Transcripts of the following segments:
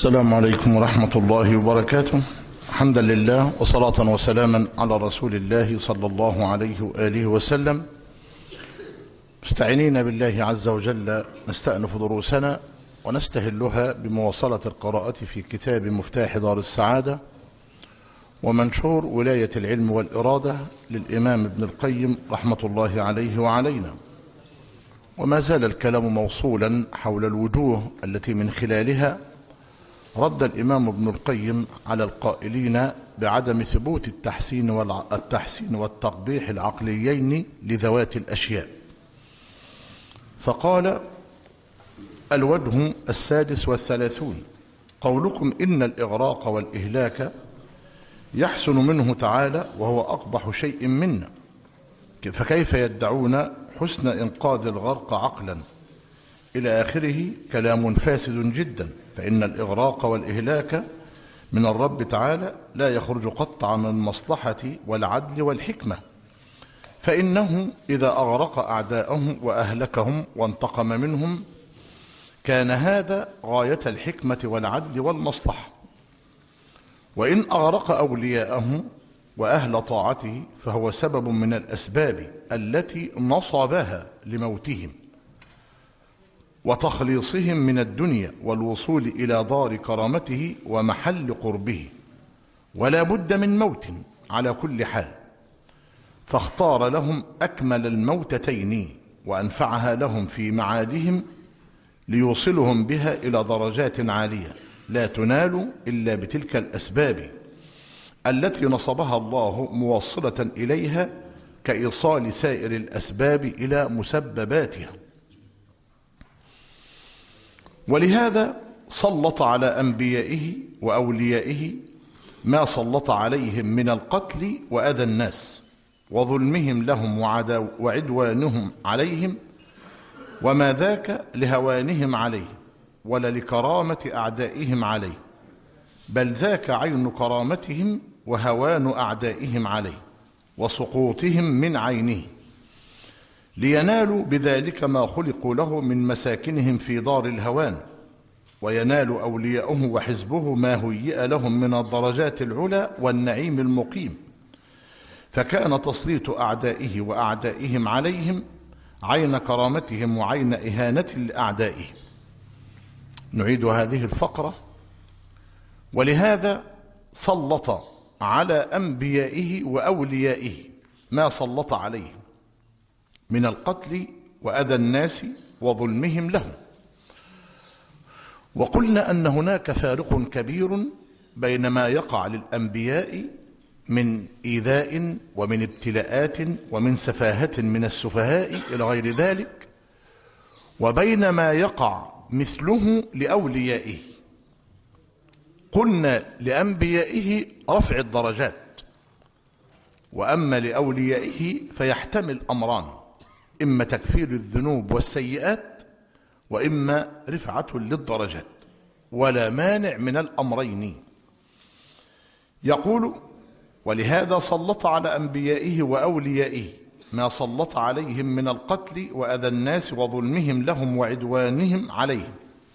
السلام عليكم ورحمة الله وبركاته. حمدا لله وصلاة وسلاما على رسول الله صلى الله عليه وآله وسلم. مستعينين بالله عز وجل نستأنف دروسنا ونستهلها بمواصلة القراءة في كتاب مفتاح دار السعادة ومنشور ولاية العلم والإرادة للإمام ابن القيم رحمة الله عليه وعلينا. وما زال الكلام موصولا حول الوجوه التي من خلالها رد الإمام ابن القيم على القائلين بعدم ثبوت التحسين والتقبيح العقليين لذوات الأشياء، فقال: الوجه 36 قولكم إن الإغراق والإهلاك يحسن منه تعالى وهو أقبح شيء منا، فكيف يدعون حسن إنقاذ الغرق عقلا إلى آخره. كلام فاسد جدا، فإن الإغراق والإهلاك من الرب تعالى لا يخرج قط عن المصلحة والعدل والحكمة، فإنه إذا أغرق أعداءهم وأهلكهم وانتقم منهم كان هذا غاية الحكمة والعدل والمصلحة، وإن أغرق أولياءه وأهل طاعته فهو سبب من الأسباب التي نصبها لموتهم وتخليصهم من الدنيا والوصول إلى دار كرامته ومحل قربه، ولا بد من موت على كل حال، فاختار لهم أكمل الموتتين وأنفعها لهم في معادهم ليوصلهم بها إلى درجات عالية لا تنال إلا بتلك الأسباب التي نصبها الله موصلة إليها كإيصال سائر الأسباب إلى مسبباتها. ولهذا سلط على أنبيائه وأوليائه ما سلط عليهم من القتل وأذى الناس وظلمهم لهم وعدوانهم عليهم، وما ذاك لهوانهم عليه ولا لكرامة أعدائهم عليه، بل ذاك عين كرامتهم وهوان أعدائهم عليه وسقوطهم من عينه، لينالوا بذلك ما خلقوا له من مساكنهم في دار الهوان، وينال أولياؤه وحزبه ما هيئ لهم من الدرجات العلى والنعيم المقيم. فكان تسليط أعدائه وأعدائهم عليهم عين كرامتهم وعين إهانة لأعدائه. نعيد هذه الفقرة. ولهذا سلط على أنبيائه وأوليائه ما سلط عليهم من القتل وأذى الناس وظلمهم لهم. وقلنا أن هناك فارق كبير بين ما يقع للأنبياء من إيذاء ومن ابتلاءات ومن سفاهة من السفهاء إلى غير ذلك، وبين ما يقع مثله لأوليائه. قلنا لأنبيائه رفع الدرجات، وأما لأوليائه فيحتمل أمران: إما تكفير الذنوب والسيئات، وإما رفعة للدرجات، ولا مانع من الأمرين. يقول: ولهذا سلط على أنبيائه وأوليائه ما سلط عليهم من القتل وأذى الناس وظلمهم لهم وعدوانهم عليه،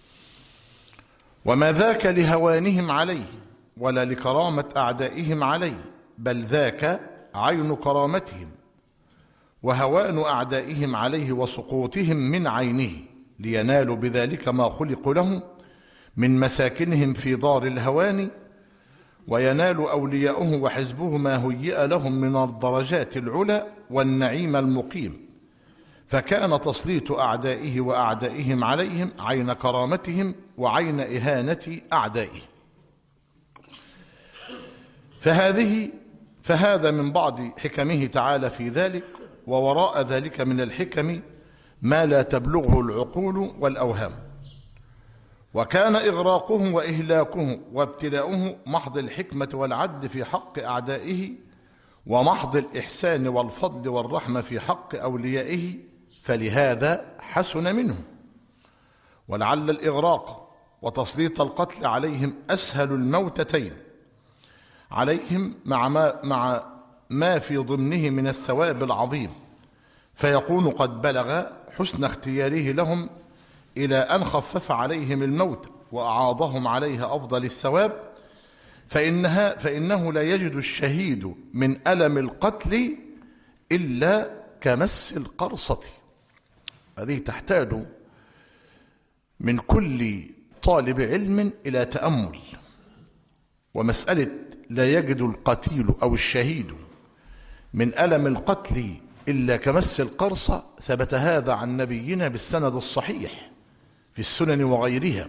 وما ذاك لهوانهم عليه ولا لكرامة أعدائهم عليه، بل ذاك عين كرامتهم وهوان أعدائهم عليه وسقوطهم من عينه، لينالوا بذلك ما خلقوا له من مساكنهم في دار الهوان، وينال أولياؤه وحزبه ما هيئ لهم من الدرجات العلى والنعيم المقيم. فكان تسليط أعدائه وأعدائهم عليهم عين كرامتهم وعين إهانة أعدائه. فهذا من بعض حكمه تعالى في ذلك، ووراء ذلك من الحكم ما لا تبلغه العقول والأوهام. وكان إغراقه وإهلاكه وابتلاؤه محض الحكمة والعدل في حق أعدائه، ومحض الإحسان والفضل والرحمة في حق أوليائه، فلهذا حسن منه. ولعل الإغراق وتسليط القتل عليهم أسهل الموتتين عليهم مع ما في ضمنه من الثواب العظيم، فيكون قد بلغ حسن اختياره لهم إلى أن خفف عليهم الموت وأعاضهم عليها أفضل الثواب، فإنه لا يجد الشهيد من ألم القتل إلا كمس القرصة. هذه تحتاج من كل طالب علم إلى تأمل. ومسألة لا يجد القتيل أو الشهيد من ألم القتل إلا كمس القرصة، ثبت هذا عن نبينا بالسند الصحيح في السنن وغيرها.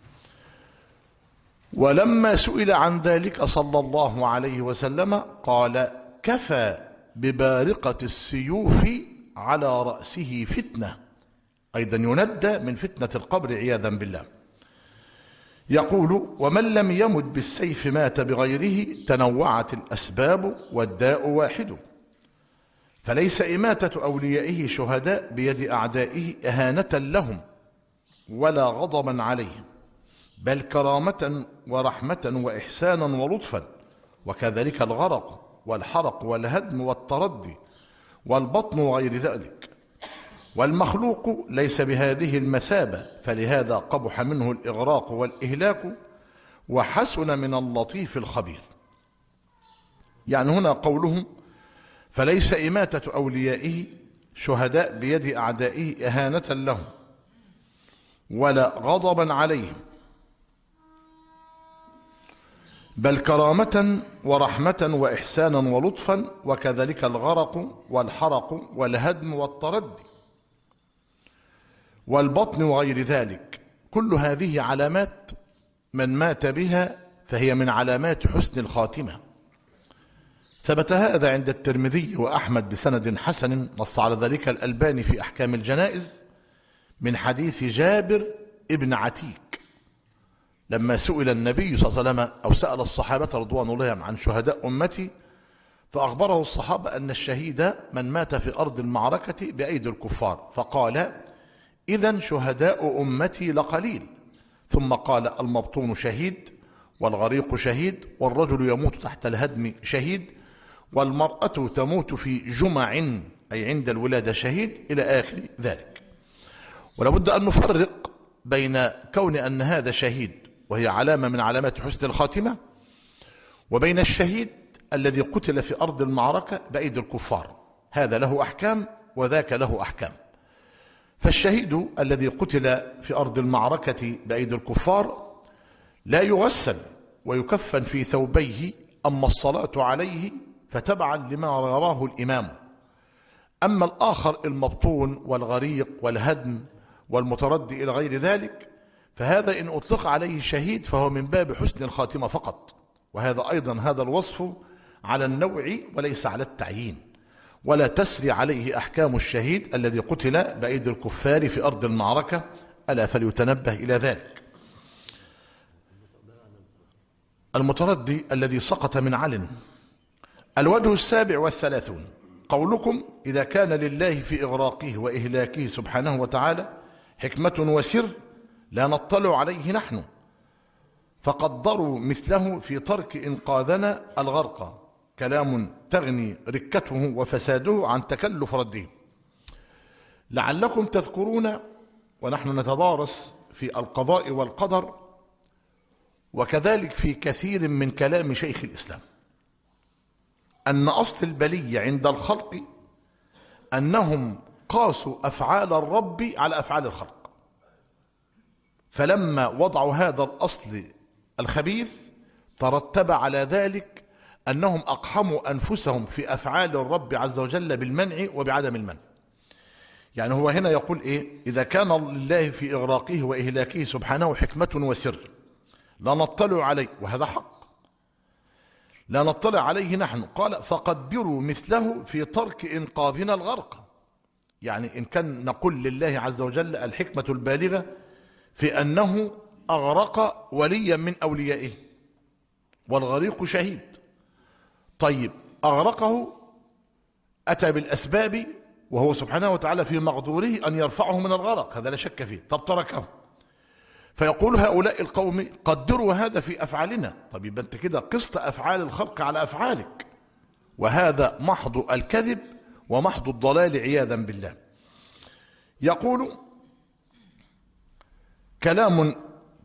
ولما سئل عن ذلك صلى الله عليه وسلم قال: كفى ببارقة السيوف على رأسه فتنة، أيضا يندى من فتنة القبر عياذا بالله. يقول: ومن لم يمت بالسيف مات بغيره، تنوعت الأسباب والداء واحد. فليس إماتة أوليائه شهداء بيد أعدائه إهانة لهم ولا غضبا عليهم، بل كرامة ورحمة وإحسانا ولطفا، وكذلك الغرق والحرق والهدم والتردي والبطن وغير ذلك. والمخلوق ليس بهذه المثابة، فلهذا قبح منه الإغراق والإهلاك، وحسن من اللطيف الخبير. يعني هنا قولهم: فليس إماتة أوليائه شهداء بيد أعدائه إهانة لهم ولا غضبا عليهم، بل كرامة ورحمة وإحسانا ولطفا، وكذلك الغرق والحرق والهدم والتردي والبطن وغير ذلك. كل هذه علامات من مات بها فهي من علامات حسن الخاتمة. ثبت هذا عند الترمذي وأحمد بسند حسن، نص على ذلك الألباني في أحكام الجنائز، من حديث جابر ابن عتيك، لما سئل النبي صلى الله عليه وسلم أو سأل الصحابة رضوان الله عن شهداء أمتي، فأخبره الصحابة أن الشهيد من مات في أرض المعركة بأيدي الكفار، فقال: إذن شهداء أمتي لقليل. ثم قال: المبطون شهيد، والغريق شهيد، والرجل يموت تحت الهدم شهيد، والمرأة تموت في جمع أي عند الولادة شهيد، إلى آخر ذلك. ولابد أن نفرق بين كون أن هذا شهيد وهي علامة من علامات حسن الخاتمة، وبين الشهيد الذي قتل في أرض المعركة بأيدي الكفار، هذا له أحكام وذاك له أحكام. فالشهيد الذي قتل في أرض المعركة بأيدي الكفار لا يغسل ويكفن في ثوبيه، أما الصلاة عليه فتبعا لما يراه الإمام. أما الآخر المبطون والغريق والهدم والمتردي إلى غير ذلك، فهذا إن أطلق عليه شهيد فهو من باب حسن الخاتمة فقط، وهذا أيضا هذا الوصف على النوع وليس على التعيين، ولا تسري عليه أحكام الشهيد الذي قتل بأيدي الكفار في أرض المعركة، ألا فليتنبه إلى ذلك. المتردي الذي سقط من علن. الوجه 37 قولكم: إذا كان لله في إغراقه وإهلاكه سبحانه وتعالى حكمة وسر لا نطلع عليه نحن، فقدروا مثله في ترك إنقاذنا الغرق، كلام تغني ركته وفساده عن تكلف رده. لعلكم تذكرون ونحن نتدارس في القضاء والقدر، وكذلك في كثير من كلام شيخ الإسلام، أن أصل البلية عند الخلق أنهم قاسوا أفعال الرب على أفعال الخلق، فلما وضعوا هذا الأصل الخبيث ترتب على ذلك أنهم أقحموا أنفسهم في أفعال الرب عز وجل بالمنع وبعدم المنع. يعني هو هنا يقول إيه؟ إذا كان لله في إغراقه وإهلاكه سبحانه حكمة وسر لا نطلع عليه، وهذا حق لا نطلع عليه نحن، قال: فقدروا مثله في ترك إنقاذنا الغرق. يعني إن كان نقول لله عز وجل الحكمة البالغة في أنه أغرق وليا من أوليائه، والغريق شهيد. طيب أغرقه، أتى بالأسباب، وهو سبحانه وتعالى في مقدوره أن يرفعه من الغرق، هذا لا شك فيه، طب تركه. فيقول هؤلاء القوم: قدروا هذا في أفعالنا. طب يبقى أنت كده قست أفعال الخلق على أفعالك، وهذا محض الكذب ومحض الضلال عياذا بالله. يقول: كلام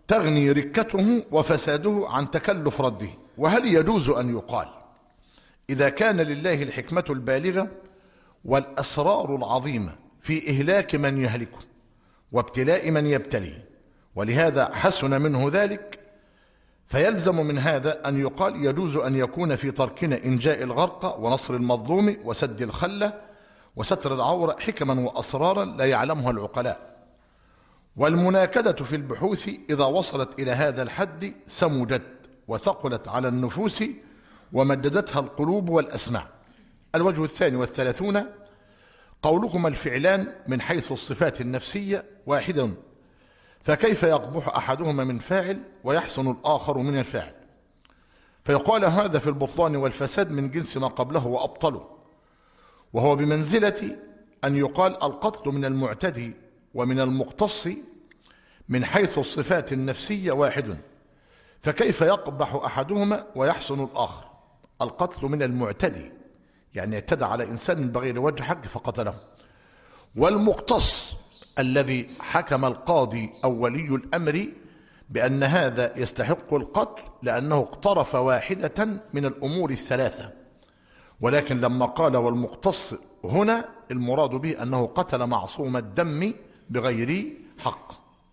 تغني ركته وفساده عن تكلف رده. وهل يجوز أن يقال إذا كان لله الحكمة البالغة والأسرار العظيمة في إهلاك من يهلكه وابتلاء من يبتليه، ولهذا حسن منه ذلك، فيلزم من هذا أن يقال يجوز أن يكون في تركنا إنجاء الغرق ونصر المظلوم وسد الخلة وستر العورة حكما وأسرارا لا يعلمها العقلاء. والمناكدة في البحوث إذا وصلت إلى هذا الحد سمجت وثقلت على النفوس ومددتها القلوب والأسماع. الوجه 32 قولكم الفعلان من حيث الصفات النفسية واحد، فكيف يقبح أحدهما من فاعل ويحسن الآخر من الفاعل؟ فيقال هذا في البطلان والفساد من جنس ما قبله وأبطله، وهو بمنزلة أن يقال القتل من المعتدي ومن المقتص من حيث الصفات النفسية واحد، فكيف يقبح أحدهما ويحسن الآخر؟ القتل من المعتدي يعني اعتدى على إنسان بغير وجه حق فقتله، والمقتص الذي حكم القاضي أو ولي الأمر بأن هذا يستحق القتل لأنه اقترف واحدة من الأمور الثلاثة، ولكن لما قال والمقتص هنا المراد به أنه قتل معصوم الدم بغير حق.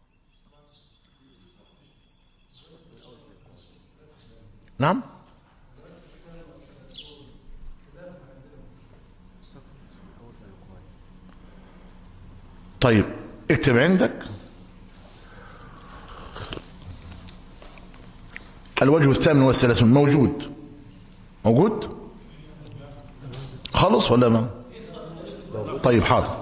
نعم. طيب اكتب عندك الوجه 38 موجود خلص ولا ما؟ طيب حاضر.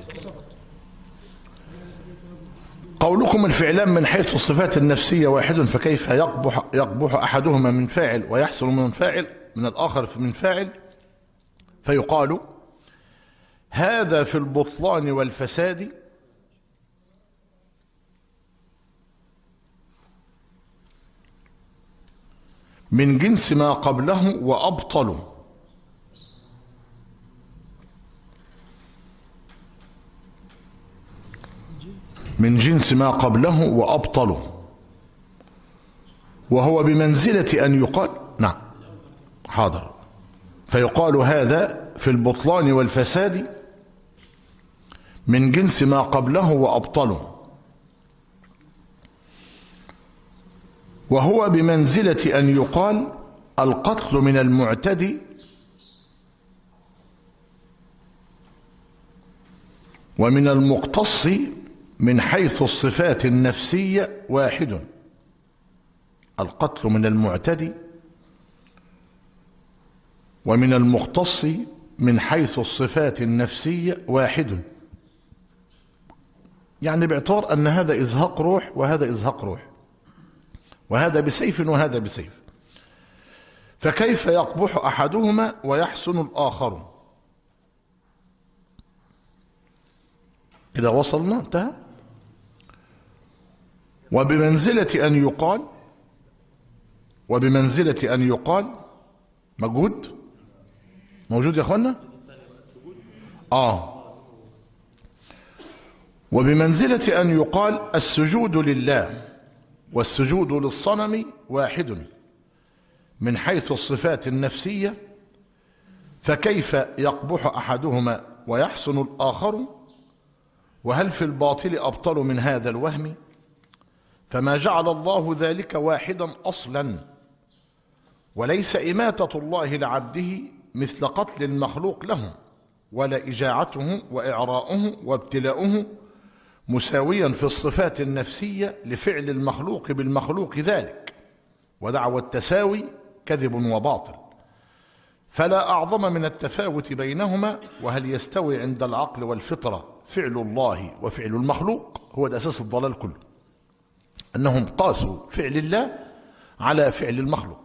قولكم الفعلان من حيث الصفات النفسية واحد، فكيف يقبح أحدهما من فاعل ويحصل من فاعل من الآخر من فاعل؟ فيقال هذا في البطلان والفساد من جنس ما قبله وأبطله، من جنس ما قبله وأبطله، وهو بمنزلة أن يقال نعم حاضر. فيقال هذا في البطلان والفساد من جنس ما قبله وأبطله، وهو بمنزلة أن يقال القتل من المعتدي ومن المقتص من حيث الصفات النفسية واحد. القتل من المعتدي ومن المقتص من حيث الصفات النفسية واحد، يعني باعتبار أن هذا إزهاق روح وهذا إزهاق روح، وهذا بسيف وهذا بسيف، فكيف يقبح أحدهما ويحسن الآخر؟ إذا وصلنا انتهى. وبمنزلة أن يقال موجود يا أخوانا؟ وبمنزلة أن يقال السجود لله والسجود للصنم واحد من حيث الصفات النفسية، فكيف يقبح أحدهما ويحسن الآخر؟ وهل في الباطل أبطل من هذا الوهم؟ فما جعل الله ذلك واحدا أصلا، وليس إماتة الله لعبده مثل قتل المخلوق له، ولا إجاعته وإعراؤه وابتلاؤه مساويا في الصفات النفسية لفعل المخلوق بالمخلوق ذلك، ودعوى التساوي كذب وباطل، فلا أعظم من التفاوت بينهما. وهل يستوي عند العقل والفطرة فعل الله وفعل المخلوق؟ هو ده أساس الضلال كله، أنهم قاسوا فعل الله على فعل المخلوق.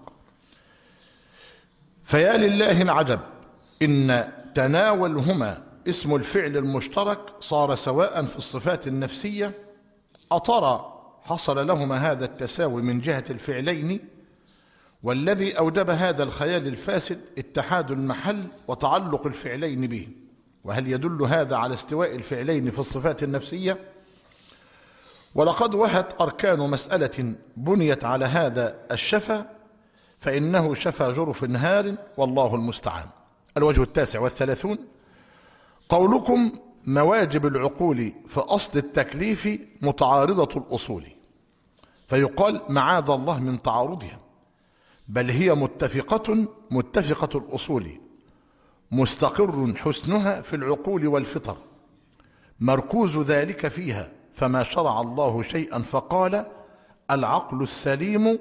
فيا لله العجب إن تناولهما اسم الفعل المشترك صار سواء في الصفات النفسية. أترى حصل لهما هذا التساوي من جهة الفعلين، والذي أوجب هذا الخيال الفاسد اتحاد المحل وتعلق الفعلين به. وهل يدل هذا على استواء الفعلين في الصفات النفسية؟ ولقد وهت أركان مسألة بنيت على هذا الشفا، فإنه شفا جرف نهار والله المستعان. الوجه 39، قولكم مواجب العقول في أصل التكليف متعارضة الأصول، فيقال معاذ الله من تعارضها، بل هي متفقة الأصول، مستقر حسنها في العقول والفطر، مركوز ذلك فيها، فما شرع الله شيئا فقال العقل السليم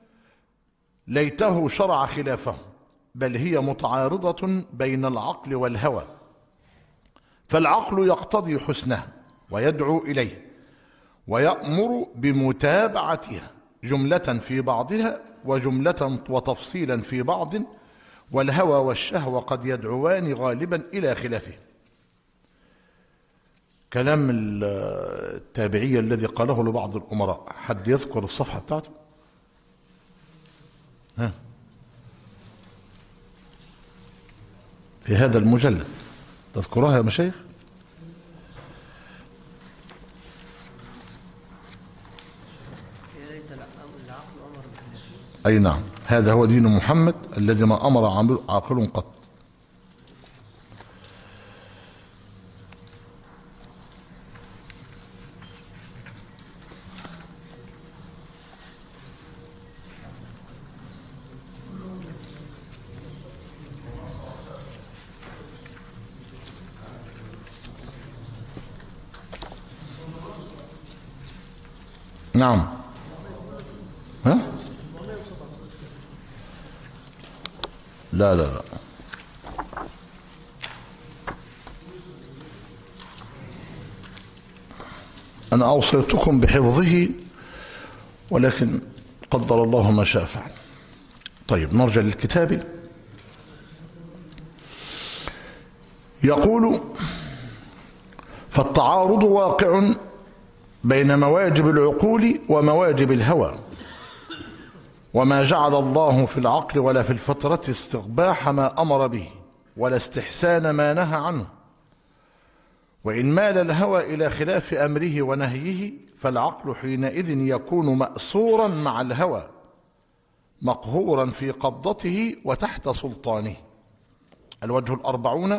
ليته شرع خلافه، بل هي متعارضة بين العقل والهوى، فالعقل يقتضي حسنه ويدعو إليه ويأمر بمتابعتها جملة في بعضها وجملة وتفصيلا في بعض، والهوى والشهوة قد يدعوان غالبا إلى خلافه. كلام التابعية الذي قاله لبعض الأمراء، حد يذكر الصفحة بتاعته؟ ها، في هذا المجلد تذكرها يا مشايخ؟ أي نعم، هذا هو دين محمد الذي ما أمر عاقل قط. نعم. ها؟ لا لا لا، أنا أوصيتكم بحفظه، ولكن قدر الله ما شاء فعل. طيب نرجع للكتاب. يقول فالتعارض واقع بين مواجب العقول ومواجب الهوى، وما جعل الله في العقل ولا في الفطرة استقباح ما أمر به ولا استحسان ما نهى عنه، وإن مال الهوى إلى خلاف أمره ونهيه فالعقل حينئذ يكون مأسورا مع الهوى، مقهورا في قبضته وتحت سلطانه. الوجه 40،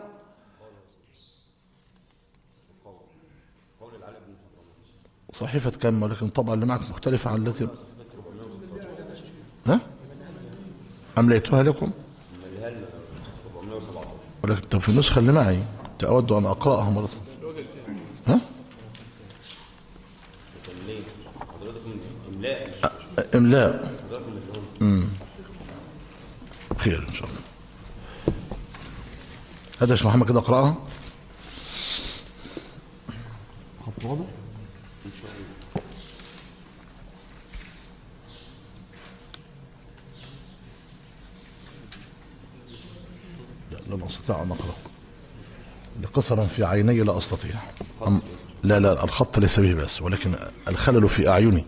صحيفة كم؟ ولكن طبعا اللي معك مختلفة عن التي ها؟ أمليتها لكم؟ ولكن طب في النسخة اللي معي أود أن أقرأها مرة. ها؟ إملاء. خير إن شاء الله. هذا يا شيخ محمد كده أقرأها. خط واضح؟ إن شاء الله. لن أستطيع أن أقرأ لقصرا في عيني، لا أستطيع. لا لا، الخط ليس به بس، ولكن الخلل في أعيني.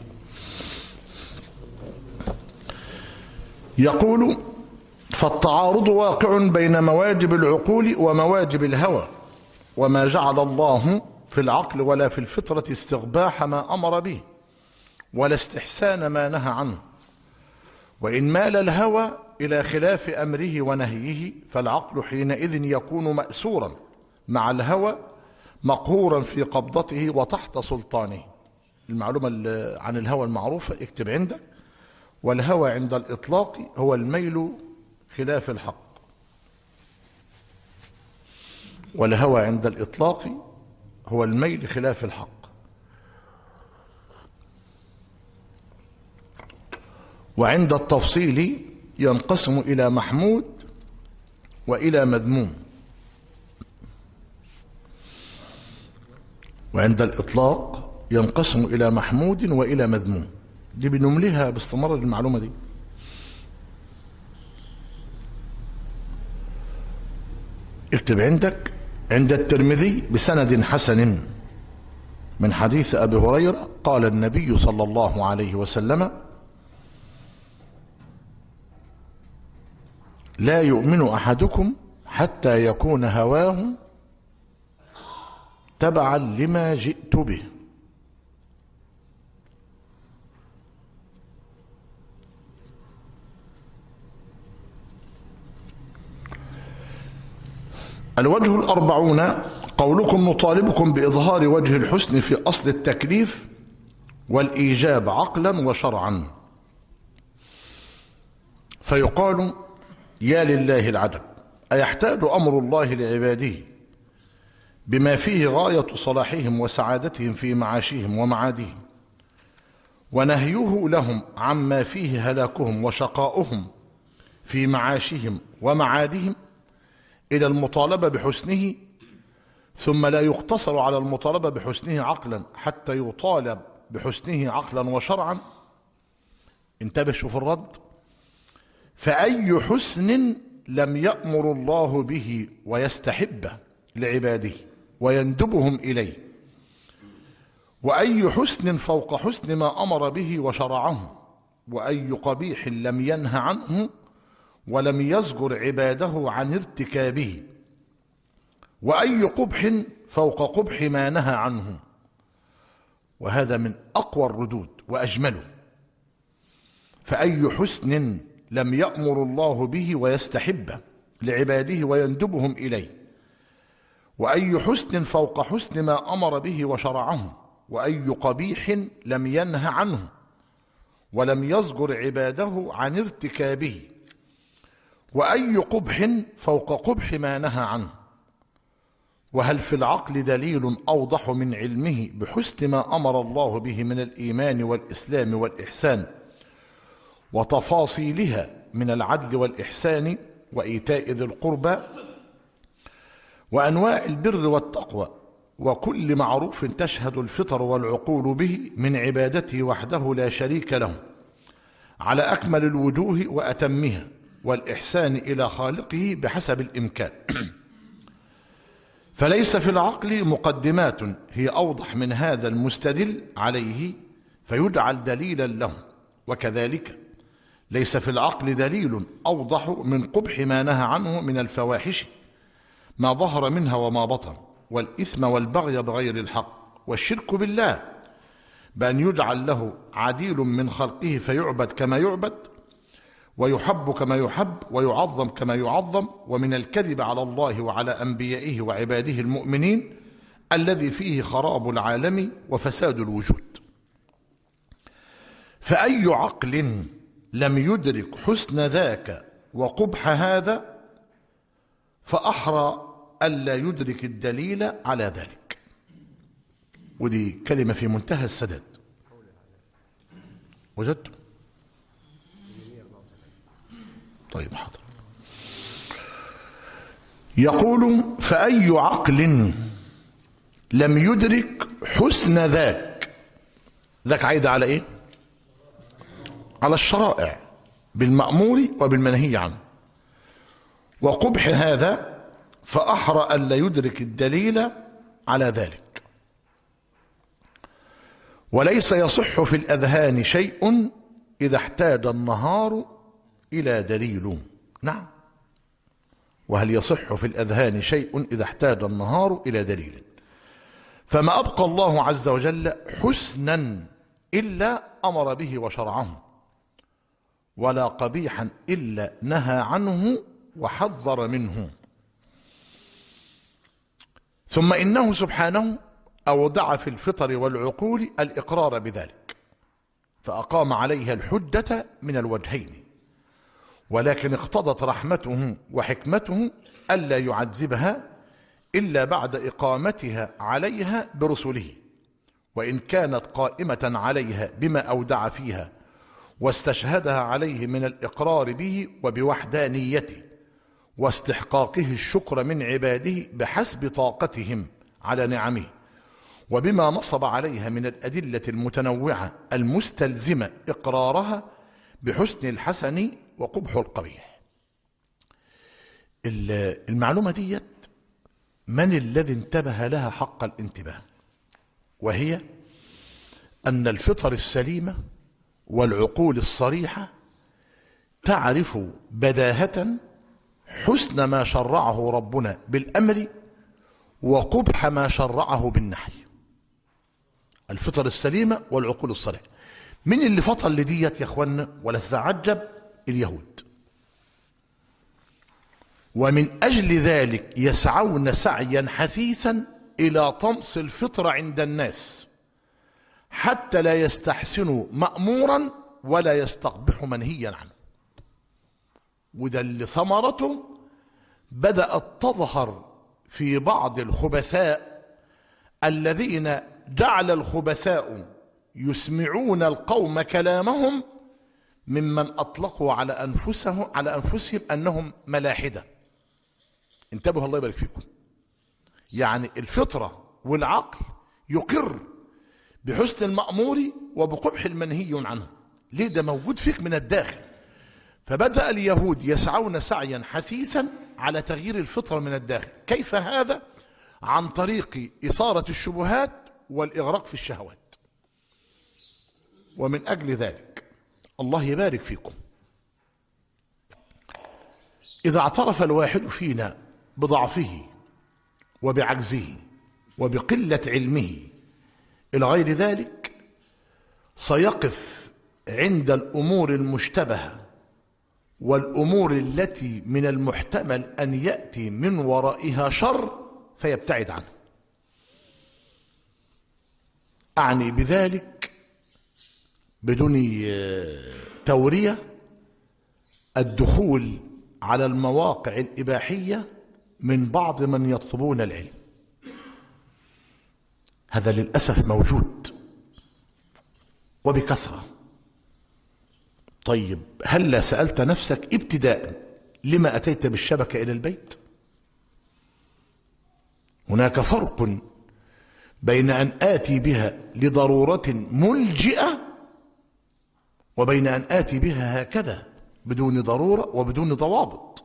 يقول فالتعارض واقع بين مواجب العقول ومواجب الهوى، وما جعل الله في العقل ولا في الفطرة استقباح ما أمر به ولا استحسان ما نهى عنه، وإن مال الهوى إلى خلاف أمره ونهيه فالعقل حينئذ يكون مأسورا مع الهوى، مقهورا في قبضته وتحت سلطانه. المعلومة عن الهوى المعروفة اكتب عندك: والهوى عند الإطلاق هو الميل خلاف الحق. والهوى عند الإطلاق هو الميل خلاف الحق. وعند التفصيل ينقسم إلى محمود وإلى مذموم. وعند الإطلاق ينقسم إلى محمود وإلى مذموم. دي بنمليها باستمرار المعلومة دي. اكتب عندك: عند الترمذي بسند حسن من حديث أبي هريرة قال النبي صلى الله عليه وسلم: لا يؤمن أحدكم حتى يكون هواه تبعا لما جئت به. الوجه الأربعون: قولكم نطالبكم بإظهار وجه الحسن في أصل التكليف والإيجاب عقلا وشرعا. فيقال: يا لله العجب، أيحتاج أمر الله لعباده بما فيه غاية صلاحهم وسعادتهم في معاشهم ومعادهم، ونهيه لهم عما فيه هلاكهم وشقاؤهم في معاشهم ومعادهم، إلى المطالبة بحسنه، ثم لا يقتصر على المطالبة بحسنه عقلا حتى يطالب بحسنه عقلا وشرعا؟ انتبه، شوف الرد: فأي حسن لم يأمر الله به ويستحبه لعباده ويندبهم إليه، وأي حسن فوق حسن ما أمر به وشرعه، وأي قبيح لم ينه عنه ولم يزجر عباده عن ارتكابه، وأي قبح فوق قبح ما نهى عنه. وهذا من أقوى الردود وأجمله. فأي حسن لم يأمر الله به ويستحبه لعباده ويندبهم إليه، وأي حسن فوق حسن ما أمر به وشرعه، وأي قبيح لم ينه عنه ولم يزجر عباده عن ارتكابه، وأي قبح فوق قبح ما نهى عنه. وهل في العقل دليل أوضح من علمه بحسن ما أمر الله به من الإيمان والإسلام والإحسان وتفاصيلها من العدل والإحسان وإيتاء ذي القربى وأنواع البر والتقوى وكل معروف تشهد الفطر والعقول به من عبادته وحده لا شريك له على أكمل الوجوه وأتمها، والإحسان إلى خالقه بحسب الإمكان؟ فليس في العقل مقدمات هي أوضح من هذا المستدل عليه فيجعل دليلا له، وكذلك ليس في العقل دليل أوضح من قبح ما نهى عنه من الفواحش ما ظهر منها وما بطن، والإثم والبغي بغير الحق والشرك بالله، بأن يجعل له عديل من خلقه فيعبد كما يعبد ويحب كما يحب ويعظم كما يعظم، ومن الكذب على الله وعلى أنبيائه وعباده المؤمنين الذي فيه خراب العالم وفساد الوجود. فأي عقل لم يدرك حسن ذاك وقبح هذا فأحرى ألا يدرك الدليل على ذلك. ودي كلمة في منتهى السداد. وجدت؟ طيب حاضر. يقول: فأي عقل لم يدرك حسن ذاك، ذاك عايد على ايه؟ على الشرائع بالمأمور وبالمنهي عنه، وقبح هذا فأحرى ألا يدرك الدليل على ذلك. وليس يصح في الأذهان شيء إذا احتاج النهار إلى دليل. نعم، وهل يصح في الأذهان شيء إذا احتاج النهار إلى دليل؟ فما أبقى الله عز وجل حسنا إلا أمر به وشرعه، ولا قبيحا إلا نهى عنه وحذر منه. ثم إنه سبحانه أودع في الفطر والعقول الإقرار بذلك، فأقام عليها الحجة من الوجهين، ولكن اقتضت رحمته وحكمته ألا يعذبها إلا بعد إقامتها عليها برسله، وإن كانت قائمة عليها بما أودع فيها واستشهدها عليه من الإقرار به وبوحدانيته واستحقاقه الشكر من عباده بحسب طاقتهم على نعمه، وبما نصب عليها من الأدلة المتنوعة المستلزمة إقرارها بحسن الحسن وقبح القبيح. المعلومة ديت من الذي انتبه لها حق الانتباه؟ وهي أن الفطر السليمة والعقول الصريحة تعرف بداهة حسن ما شرعه ربنا بالأمر وقبح ما شرعه بالنهي. الفطر السليمة والعقول الصريحة. من اللي فطر لديت يا اخوانا؟ ولا تتعجب، اليهود. ومن أجل ذلك يسعون سعيا حثيثا إلى طمس الفطرة عند الناس حتى لا يستحسنوا مأمورا ولا يستقبحوا منهيا عنه. وده اللي ثمرته بدأت تظهر في بعض الخبثاء الذين جعل الخبثاء يسمعون القوم كلامهم ممن أطلقوا على أنفسهم أنهم ملاحدة. انتبهوا الله يبارك فيكم. يعني الفطرة والعقل يقر بحسن المأمور وبقبح المنهي عنه. ليه؟ ده موجود فيك من الداخل. فبدأ اليهود يسعون سعيا حثيثا على تغيير الفطرة من الداخل. كيف هذا؟ عن طريق إثارة الشبهات والإغراق في الشهوات. ومن أجل ذلك الله يبارك فيكم، إذا اعترف الواحد فينا بضعفه وبعجزه وبقلة علمه إلى غير ذلك، سيقف عند الأمور المشتبهة والأمور التي من المحتمل أن يأتي من ورائها شر فيبتعد عنه. أعني بذلك بدون تورية الدخول على المواقع الإباحية من بعض من يطلبون العلم. هذا للأسف موجود وبكثرة. طيب هل سألت نفسك ابتداء لما أتيت بالشبكة إلى البيت؟ هناك فرق بين أن آتي بها لضرورة ملجئة وبين أن آتي بها هكذا بدون ضرورة وبدون ضوابط.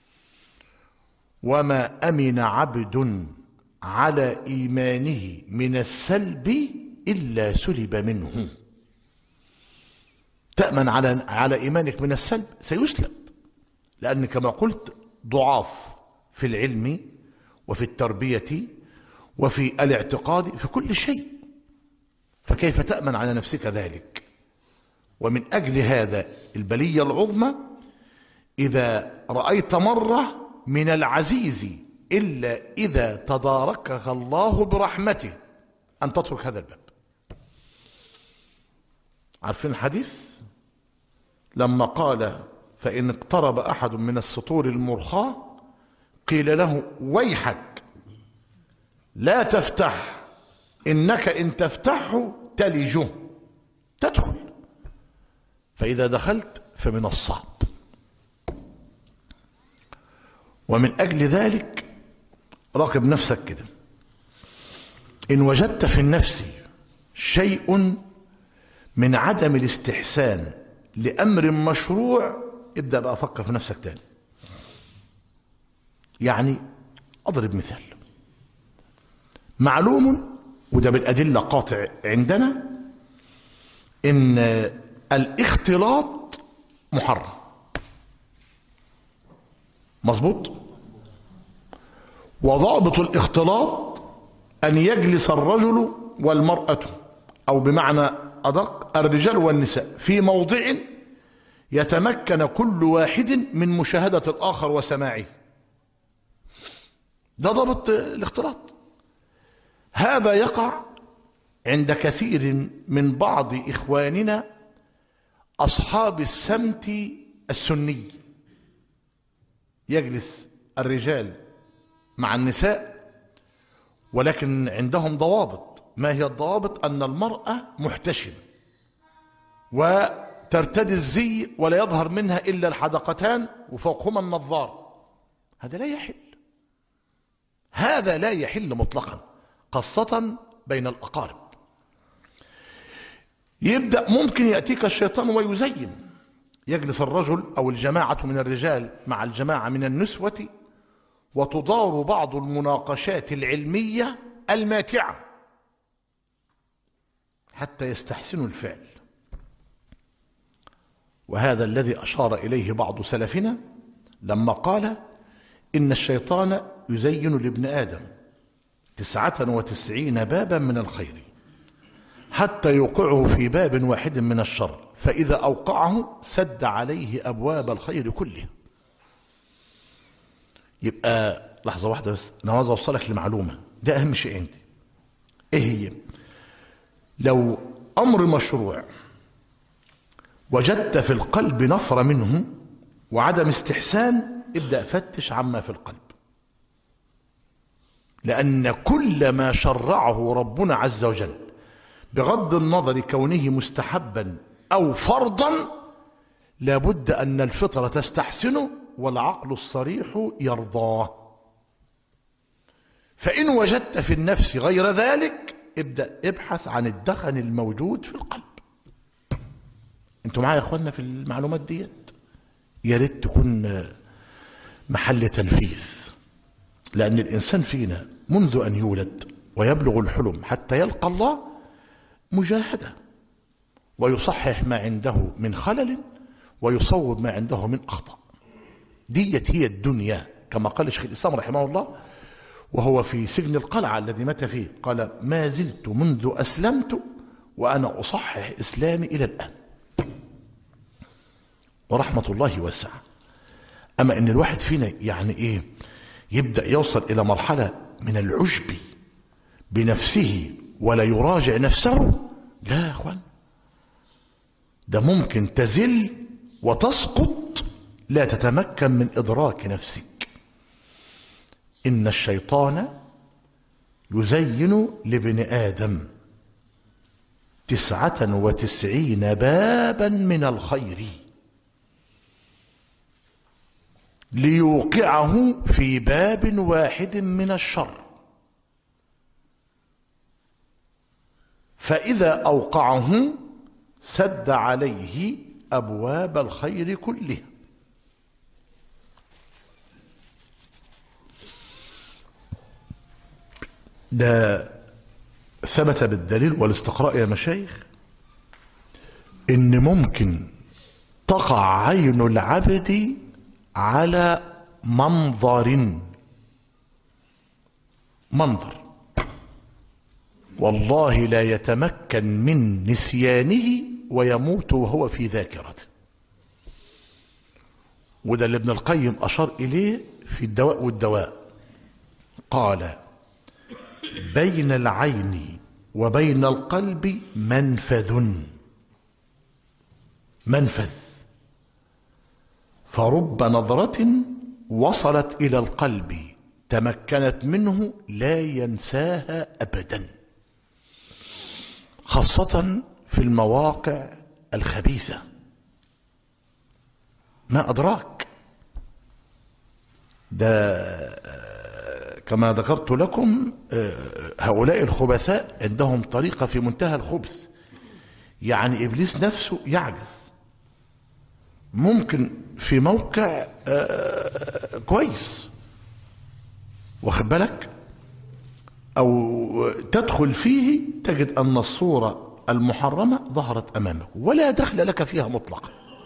وما أمن عبد على إيمانه من السلب إلا سلب منه. تأمن على إيمانك من السلب سيسلب، لأن كما قلت ضعاف في العلم وفي التربية وفي الاعتقاد في كل شيء، فكيف تأمن على نفسك ذلك؟ ومن أجل هذا البلية العظمى إذا رأيت مرة من العزيز إلا إذا تداركك الله برحمته أن تترك هذا الباب. عارفين الحديث لما قال فإن اقترب أحد من السطور المرخاة قيل له ويحك لا تفتح إنك إن تفتحه تلجه، تدخل، فإذا دخلت فمن الصعب. ومن أجل ذلك راقب نفسك كده. إن وجدت في النفس شيء من عدم الاستحسان لأمر مشروع ابدأ بقى أفكر في نفسك تاني. يعني أضرب مثال معلوم وده بالأدلة قاطع عندنا إن الاختلاط محرم، مظبوط؟ وضابط الاختلاط أن يجلس الرجل والمرأة أو بمعنى أدق الرجال والنساء في موضع يتمكن كل واحد من مشاهدة الآخر وسماعه. ده ضابط الاختلاط. هذا يقع عند كثير من بعض إخواننا أصحاب السمت السني. يجلس الرجال مع النساء ولكن عندهم ضوابط. ما هي الضوابط؟ أن المرأة محتشمة وترتدي الزي ولا يظهر منها إلا الحدقتان وفوقهما النظار. هذا لا يحل، هذا لا يحل مطلقا، خاصة بين الأقارب. يبدأ ممكن يأتيك الشيطان ويزين، يجلس الرجل أو الجماعة من الرجال مع الجماعة من النسوة وتدار بعض المناقشات العلمية الماتعة حتى يستحسنوا الفعل. وهذا الذي أشار إليه بعض سلفنا لما قال إن الشيطان يزين لابن آدم 99 بابا من الخير حتى يوقعه في باب واحد من الشر، فإذا أوقعه سد عليه أبواب الخير كله. يبقى لحظة واحدة بس، أنا عاوز أوصلك لمعلومة، ده أهم شيء عندي. إيه هي؟ لو أمر مشروع وجدت في القلب نفر منه وعدم استحسان، ابدأ فتش عما في القلب، لأن كل ما شرعه ربنا عز وجل بغض النظر كونه مستحبا أو فرضا لابد أن الفطرة تستحسنه والعقل الصريح يرضاه. فإن وجدت في النفس غير ذلك ابدأ ابحث عن الدخن الموجود في القلب. انتوا معايا يا اخوانا في المعلومات ديت؟ يا ريت تكون محل تنفيذ، لأن الإنسان فينا منذ أن يولد ويبلغ الحلم حتى يلقى الله مجاهدة، ويصحح ما عنده من خلل ويصوب ما عنده من أخطاء. ديت هي الدنيا، كما قال شيخ الإسلام رحمه الله وهو في سجن القلعة الذي مات فيه، قال: ما زلت منذ أسلمت وأنا أصحح إسلامي إلى الآن. ورحمة الله واسعة. أما إن الواحد فينا يعني إيه يبدأ يوصل إلى مرحلة من العجب بنفسه ولا يراجع نفسه، لا يا أخوان، ده ممكن تزل وتسقط لا تتمكن من إدراك نفسك. إن الشيطان يزين لابن آدم 99 بابا من الخير ليوقعه في باب واحد من الشر، فإذا أوقعه سد عليه أبواب الخير كلها. ده ثبت بالدليل والاستقراء يا مشايخ إن ممكن تقع عين العبد على منظر والله لا يتمكن من نسيانه ويموت وهو في ذاكرته. وده اللي ابن القيم أشار إليه في الدواء والدواء، قال: بين العين وبين القلب منفذ، فرب نظرة وصلت إلى القلب تمكنت منه لا ينساها أبدا، خاصة في المواقع الخبيثة. ما أدراك ده كما ذكرت لكم، هؤلاء الخبثاء عندهم طريقة في منتهى الخبث، يعني إبليس نفسه يعجز. ممكن في موقع كويس واخد بالك، أو تدخل فيه تجد أن الصورة المحرمة ظهرت أمامك ولا دخل لك فيها مطلقا.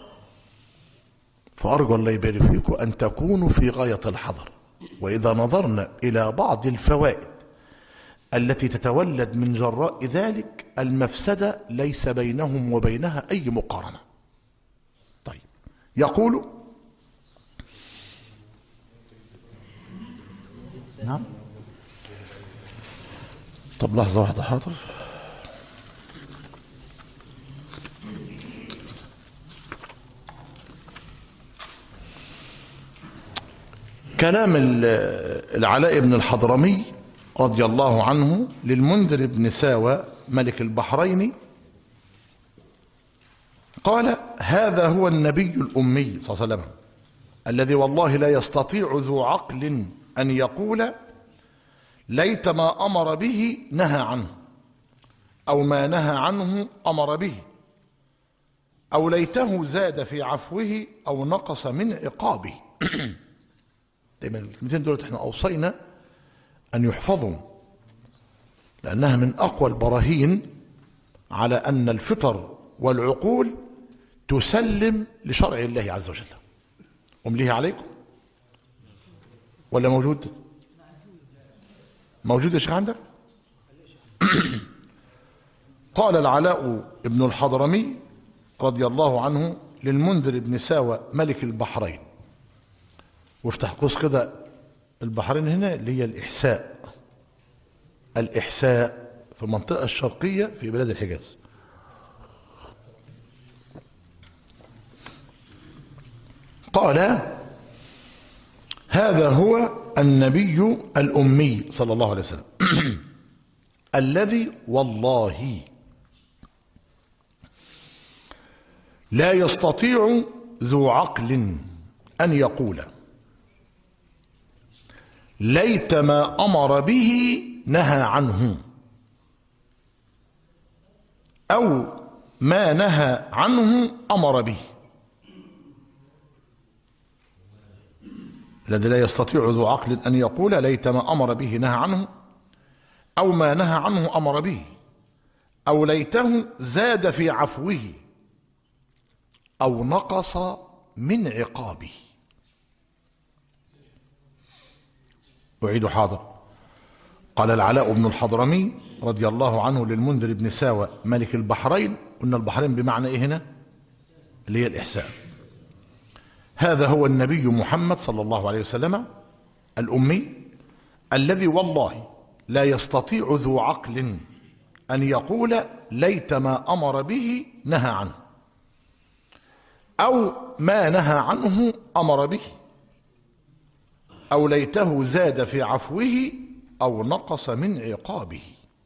فأرجو الله يبارك فيكم أن تكونوا في غاية الحذر. وإذا نظرنا إلى بعض الفوائد التي تتولد من جراء ذلك، المفسدة ليس بينهم وبينها أي مقارنة. طيب، يقول: نعم. طب لحظة واحدة، حاضر. كلام العلاء بن الحضرمي رضي الله عنه للمنذر بن ساوى ملك البحرين، قال: هذا هو النبي الأمي صلى الله عليه وسلم الذي والله لا يستطيع ذو عقل أن يقول ليت ما أمر به نهى عنه، أو ما نهى عنه أمر به، أو ليته زاد في عفوه أو نقص من عقابه. دايما الكلمتين دول احنا أوصينا أن يحفظوا، لأنها من أقوى البراهين على أن الفطر والعقول تسلم لشرع الله عز وجل. أمليه عليكم ولا موجود؟ موجود يا شيخ عندك؟ قال العلاء بن الحضرمي رضي الله عنه للمنذر بن ساوى ملك البحرين، وافتح قوس كده البحرين هنا اللي هي الإحساء، الإحساء في المنطقة الشرقية في بلاد الحجاز. قال هذا هو النبي الأمي صلى الله عليه وسلم الذي والله لا يستطيع ذو عقل أن يقول ليت ما أمر به نهى عنه، أو ما نهى عنه أمر به. الذي لا يستطيع ذو عقل أن يقول ليت ما أمر به نهى عنه، أو ما نهى عنه أمر به، أو ليته زاد في عفوه، أو نقص من عقابه. أعيد حاضر. قال العلاء بن الحضرمي رضي الله عنه للمنذر بن ساوى ملك البحرين، قلنا البحرين بمعنى إيه هنا؟ اللي هي الإحسان. هذا هو النبي محمد صلى الله عليه وسلم الأمي الذي والله لا يستطيع ذو عقل أن يقول ليت ما أمر به نهى عنه، أو ما نهى عنه أمر به، أو ليته زاد في عفوه، أو نقص من عقابه.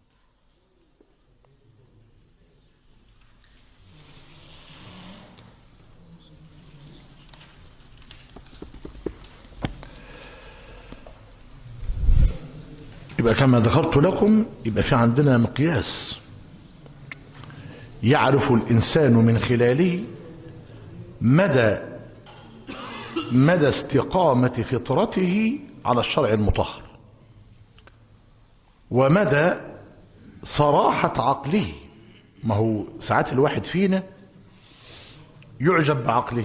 يبقى كما ذكرت لكم، يبقى في عندنا مقياس يعرف الإنسان من خلاله مدى استقامة فطرته على الشرع المطهر، ومدى صراحة عقله. ما هو ساعات الواحد فينا يعجب بعقله،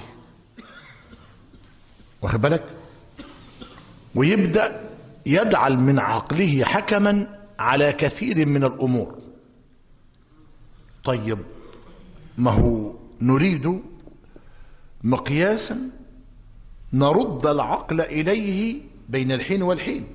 واخد بالك، ويبدأ يجعل من عقله حكما على كثير من الأمور. طيب ما هو نريد مقياسا نرد العقل إليه بين الحين والحين.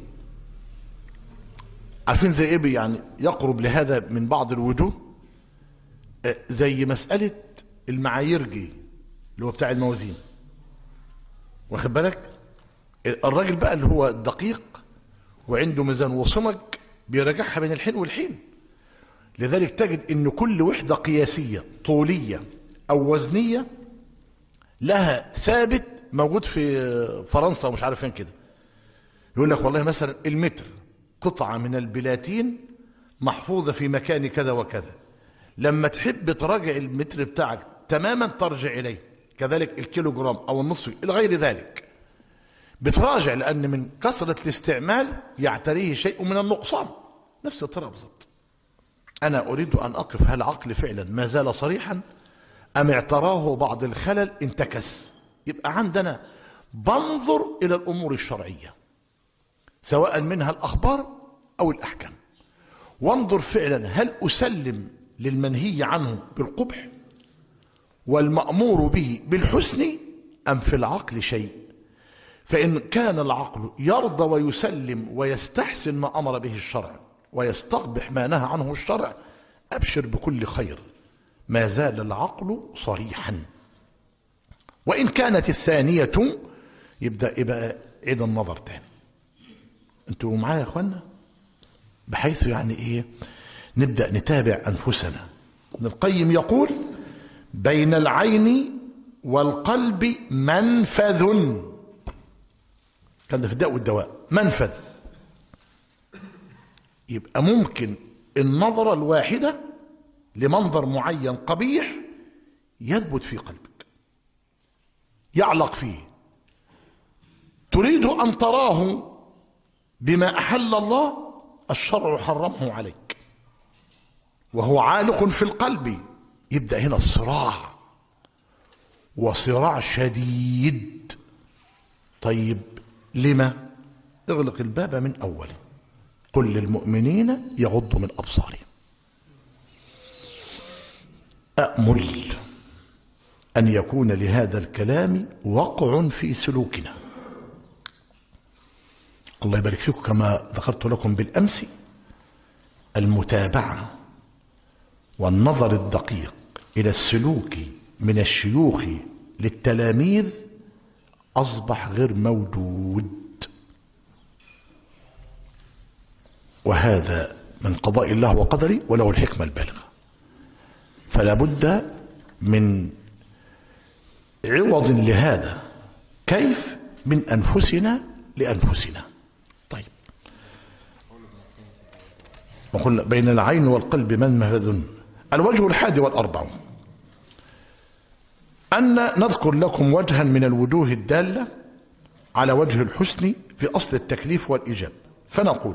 عارفين زي ايه؟ يعني يقرب لهذا من بعض الوجوه، زي مسألة المعاييرجي اللي هو بتاع الموازين، واخد بالك، الراجل بقى اللي هو الدقيق وعنده ميزان وصمج بيراجعها بين الحين والحين. لذلك تجد ان كل وحدة قياسية طولية او وزنية لها ثابت موجود في فرنسا ومش عارف فين كده. يقول لك والله مثلا المتر قطعة من البلاتين محفوظة في مكان كذا وكذا، لما تحب تراجع المتر بتاعك تماما ترجع إليه. كذلك الكيلو جرام أو النصف إلى غير ذلك بتراجع، لأن من كثرة الاستعمال يعتريه شيء من النقصان. نفس الطريقة بالضبط. أنا أريد أن أقف هل عقلي فعلا ما زال صريحا أم اعتراه بعض الخلل انتكس. يبقى عندنا بنظر إلى الأمور الشرعية سواء منها الأخبار أو الأحكام، وانظر فعلا هل أسلم للمنهي عنه بالقبح والمأمور به بالحسن أم في العقل شيء. فإن كان العقل يرضى ويسلم ويستحسن ما أمر به الشرع ويستقبح ما نهى عنه الشرع، أبشر بكل خير، ما زال العقل صريحا. وإن كانت الثانية يبقى عيد النظر تاني. انتوا معايا يا اخوانا؟ بحيث يعني ايه نبدأ نتابع أنفسنا. ابن القيم يقول بين العين والقلب منفذ. كان ده في الداء والدواء، منفذ. يبقى ممكن النظرة الواحدة لمنظر معين قبيح يثبت في قلبك، يعلق فيه، تريد أن تراه بما أحل الله الشرع حرمه عليك وهو عالق في القلب. يبدأ هنا الصراع، وصراع شديد. طيب لما؟ اغلق الباب من أوله. قل للمؤمنين يغضوا من أبصارهم. أأمل أن يكون لهذا الكلام وقع في سلوكنا. الله يبارك فيكم. كما ذكرت لكم بالأمس، المتابعة والنظر الدقيق إلى السلوك من الشيوخ للتلاميذ أصبح غير موجود، وهذا من قضاء الله وقدره وله الحكمة البالغة. فلا بد من عوض لهذا. كيف؟ من أنفسنا لأنفسنا. طيب، وقلنا بين العين والقلب منفذ. الوجه 41 أن نذكر لكم وجها من الوجوه الدالة على وجه الحسن في أصل التكليف والإيجاب. فنقول: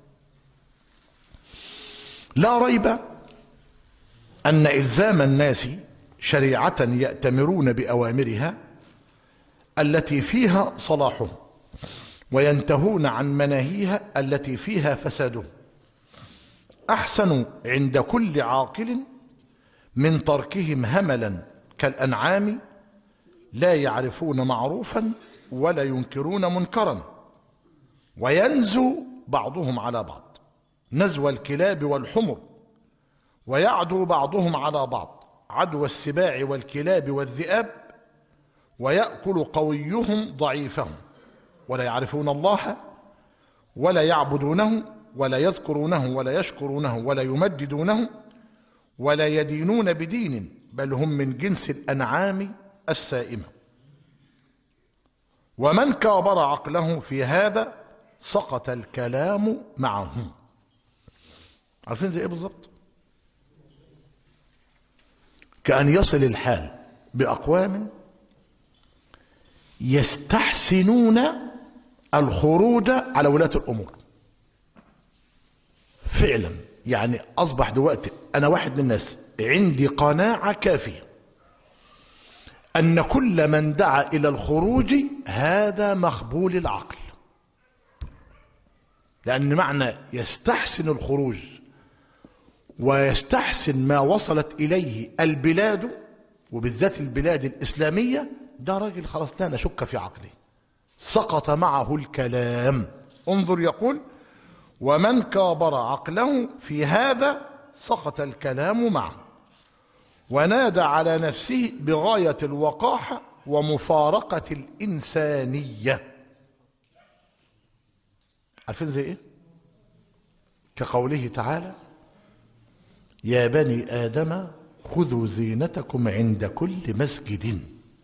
لا ريب أن إلزام الناس شريعة يأتمرون بأوامرها التي فيها صلاحهم وينتهون عن مناهيها التي فيها فسادهم أحسن عند كل عاقل من تركهم هملا كالأنعام لا يعرفون معروفا ولا ينكرون منكرا، وينزو بعضهم على بعض نزو الكلاب والحمر، ويعدو بعضهم على بعض عدو السباع والكلاب والذئاب، ويأكل قويهم ضعيفهم، ولا يعرفون الله ولا يعبدونه ولا يذكرونه ولا يشكرونه ولا يمجدونه ولا يدينون بدين، بل هم من جنس الأنعام السائمة. ومن كابر عقله في هذا سقط الكلام معه. عارفين زي ايه بالظبط؟ كأن يصل الحال بأقوام يستحسنون الخروج على ولاة الأمور. فعلا يعني أصبح دلوقتي أنا واحد من الناس عندي قناعة كافية أن كل من دعا إلى الخروج هذا مخبول العقل، لأن معنى يستحسن الخروج ويستحسن ما وصلت إليه البلاد وبالذات البلاد الإسلامية، ده راجل خلاص لا نشك في عقله، سقط معه الكلام. انظر يقول: ومن كابر عقله في هذا سقط الكلام معه، ونادى على نفسه بغاية الوقاحة ومفارقة الإنسانية. عارفين زي ايه؟ كقوله تعالى: يا بني آدم خذوا زينتكم عند كل مسجد.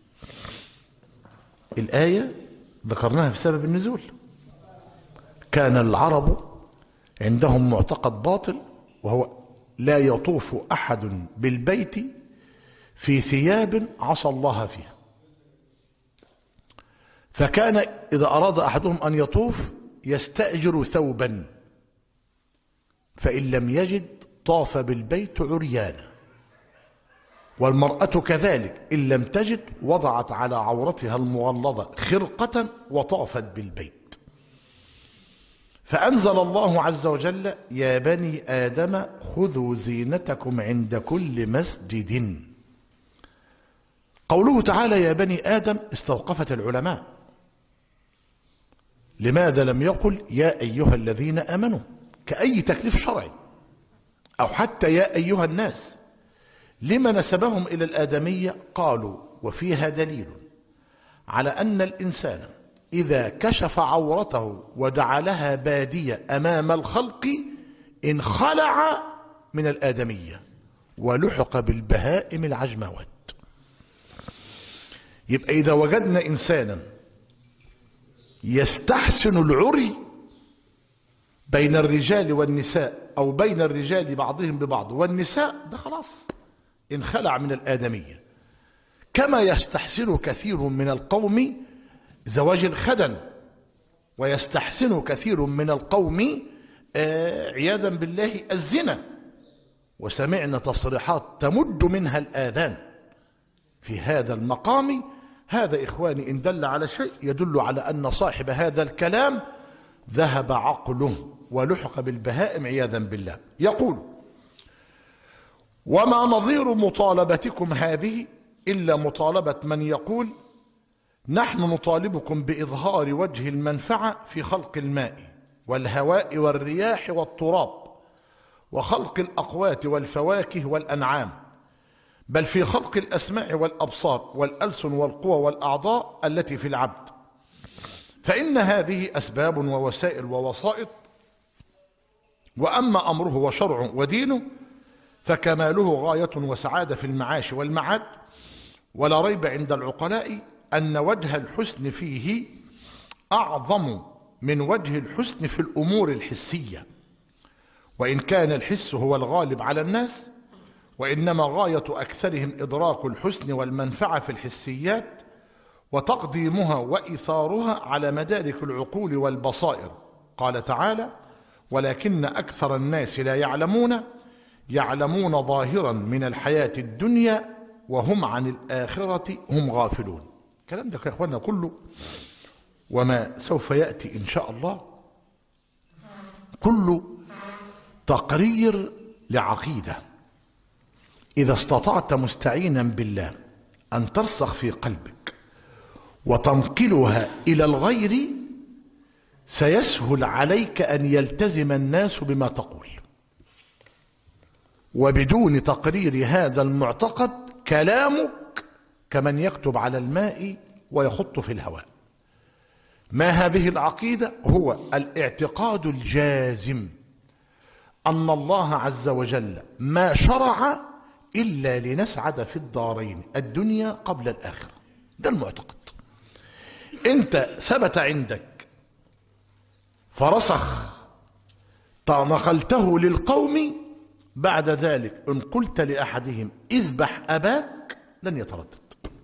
الآية ذكرناها في سبب النزول. كان العرب عندهم معتقد باطل، وهو لا يطوف أحد بالبيت في ثياب عصى الله فيها. فكان إذا أراد أحدهم أن يطوف يستأجر ثوبا، فإن لم يجد طاف بالبيت عريانا. والمرأة كذلك إن لم تجد وضعت على عورتها المغلظة خرقة وطافت بالبيت. فأنزل الله عز وجل: يا بني آدم خذوا زينتكم عند كل مسجد. قوله تعالى يا بني آدم استوقفت العلماء. لماذا لم يقل يا أيها الذين آمنوا كأي تكليف شرعي، أو حتى يا أيها الناس؟ لما نسبهم إلى الآدمية؟ قالوا وفيها دليل على أن الإنسان إذا كشف عورته وجعلها بادية أمام الخلق انخلع من الآدمية ولحق بالبهائم العجموات. يبقى إذا وجدنا إنسانا يستحسن العري بين الرجال والنساء أو بين الرجال بعضهم ببعض والنساء، ده خلاص انخلع من الآدمية. كما يستحسن كثير من القوم زواج الخدن، ويستحسن كثير من القوم عياذا بالله الزنا، وسمعنا تصريحات تمد منها الآذان في هذا المقام. هذا إخواني إن دل على شيء يدل على أن صاحب هذا الكلام ذهب عقله ولحق بالبهائم عياذا بالله. يقول وما نظير مطالبتكم هذه إلا مطالبة من يقول نحن نطالبكم بإظهار وجه المنفعة في خلق الماء والهواء والرياح والتراب وخلق الأقوات والفواكه والأنعام، بل في خلق الأسماع والأبصار والألسن والقوى والأعضاء التي في العبد، فإن هذه أسباب ووسائل ووسائط، وأما أمره وشرعه ودينه فكماله غاية وسعادة في المعاش والمعاد. ولا ريب عند العقلاء أن وجه الحسن فيه أعظم من وجه الحسن في الأمور الحسية، وإن كان الحس هو الغالب على الناس، وإنما غاية أكثرهم إدراك الحسن والمنفعة في الحسيات وتقديمها وإيثارها على مدارك العقول والبصائر. قال تعالى: ولكن أكثر الناس لا يعلمون ظاهرا من الحياة الدنيا وهم عن الآخرة هم غافلون. الكلام ده يا إخواننا كله وما سوف يأتي إن شاء الله كله تقرير لعقيدة إذا استطعت مستعينا بالله أن ترسخ في قلبك وتنقلها إلى الغير سيسهل عليك أن يلتزم الناس بما تقول. وبدون تقرير هذا المعتقد كلامك كمن يكتب على الماء ويخط في الهواء. ما هذه العقيدة؟ هو الاعتقاد الجازم أن الله عز وجل ما شرع إلا لنسعد في الدارين، الدنيا قبل الآخرة. ده المعتقد. أنت ثبت عندك فرسخ نقلته للقوم، بعد ذلك إن قلت لأحدهم اذبح أباك لن يتردد.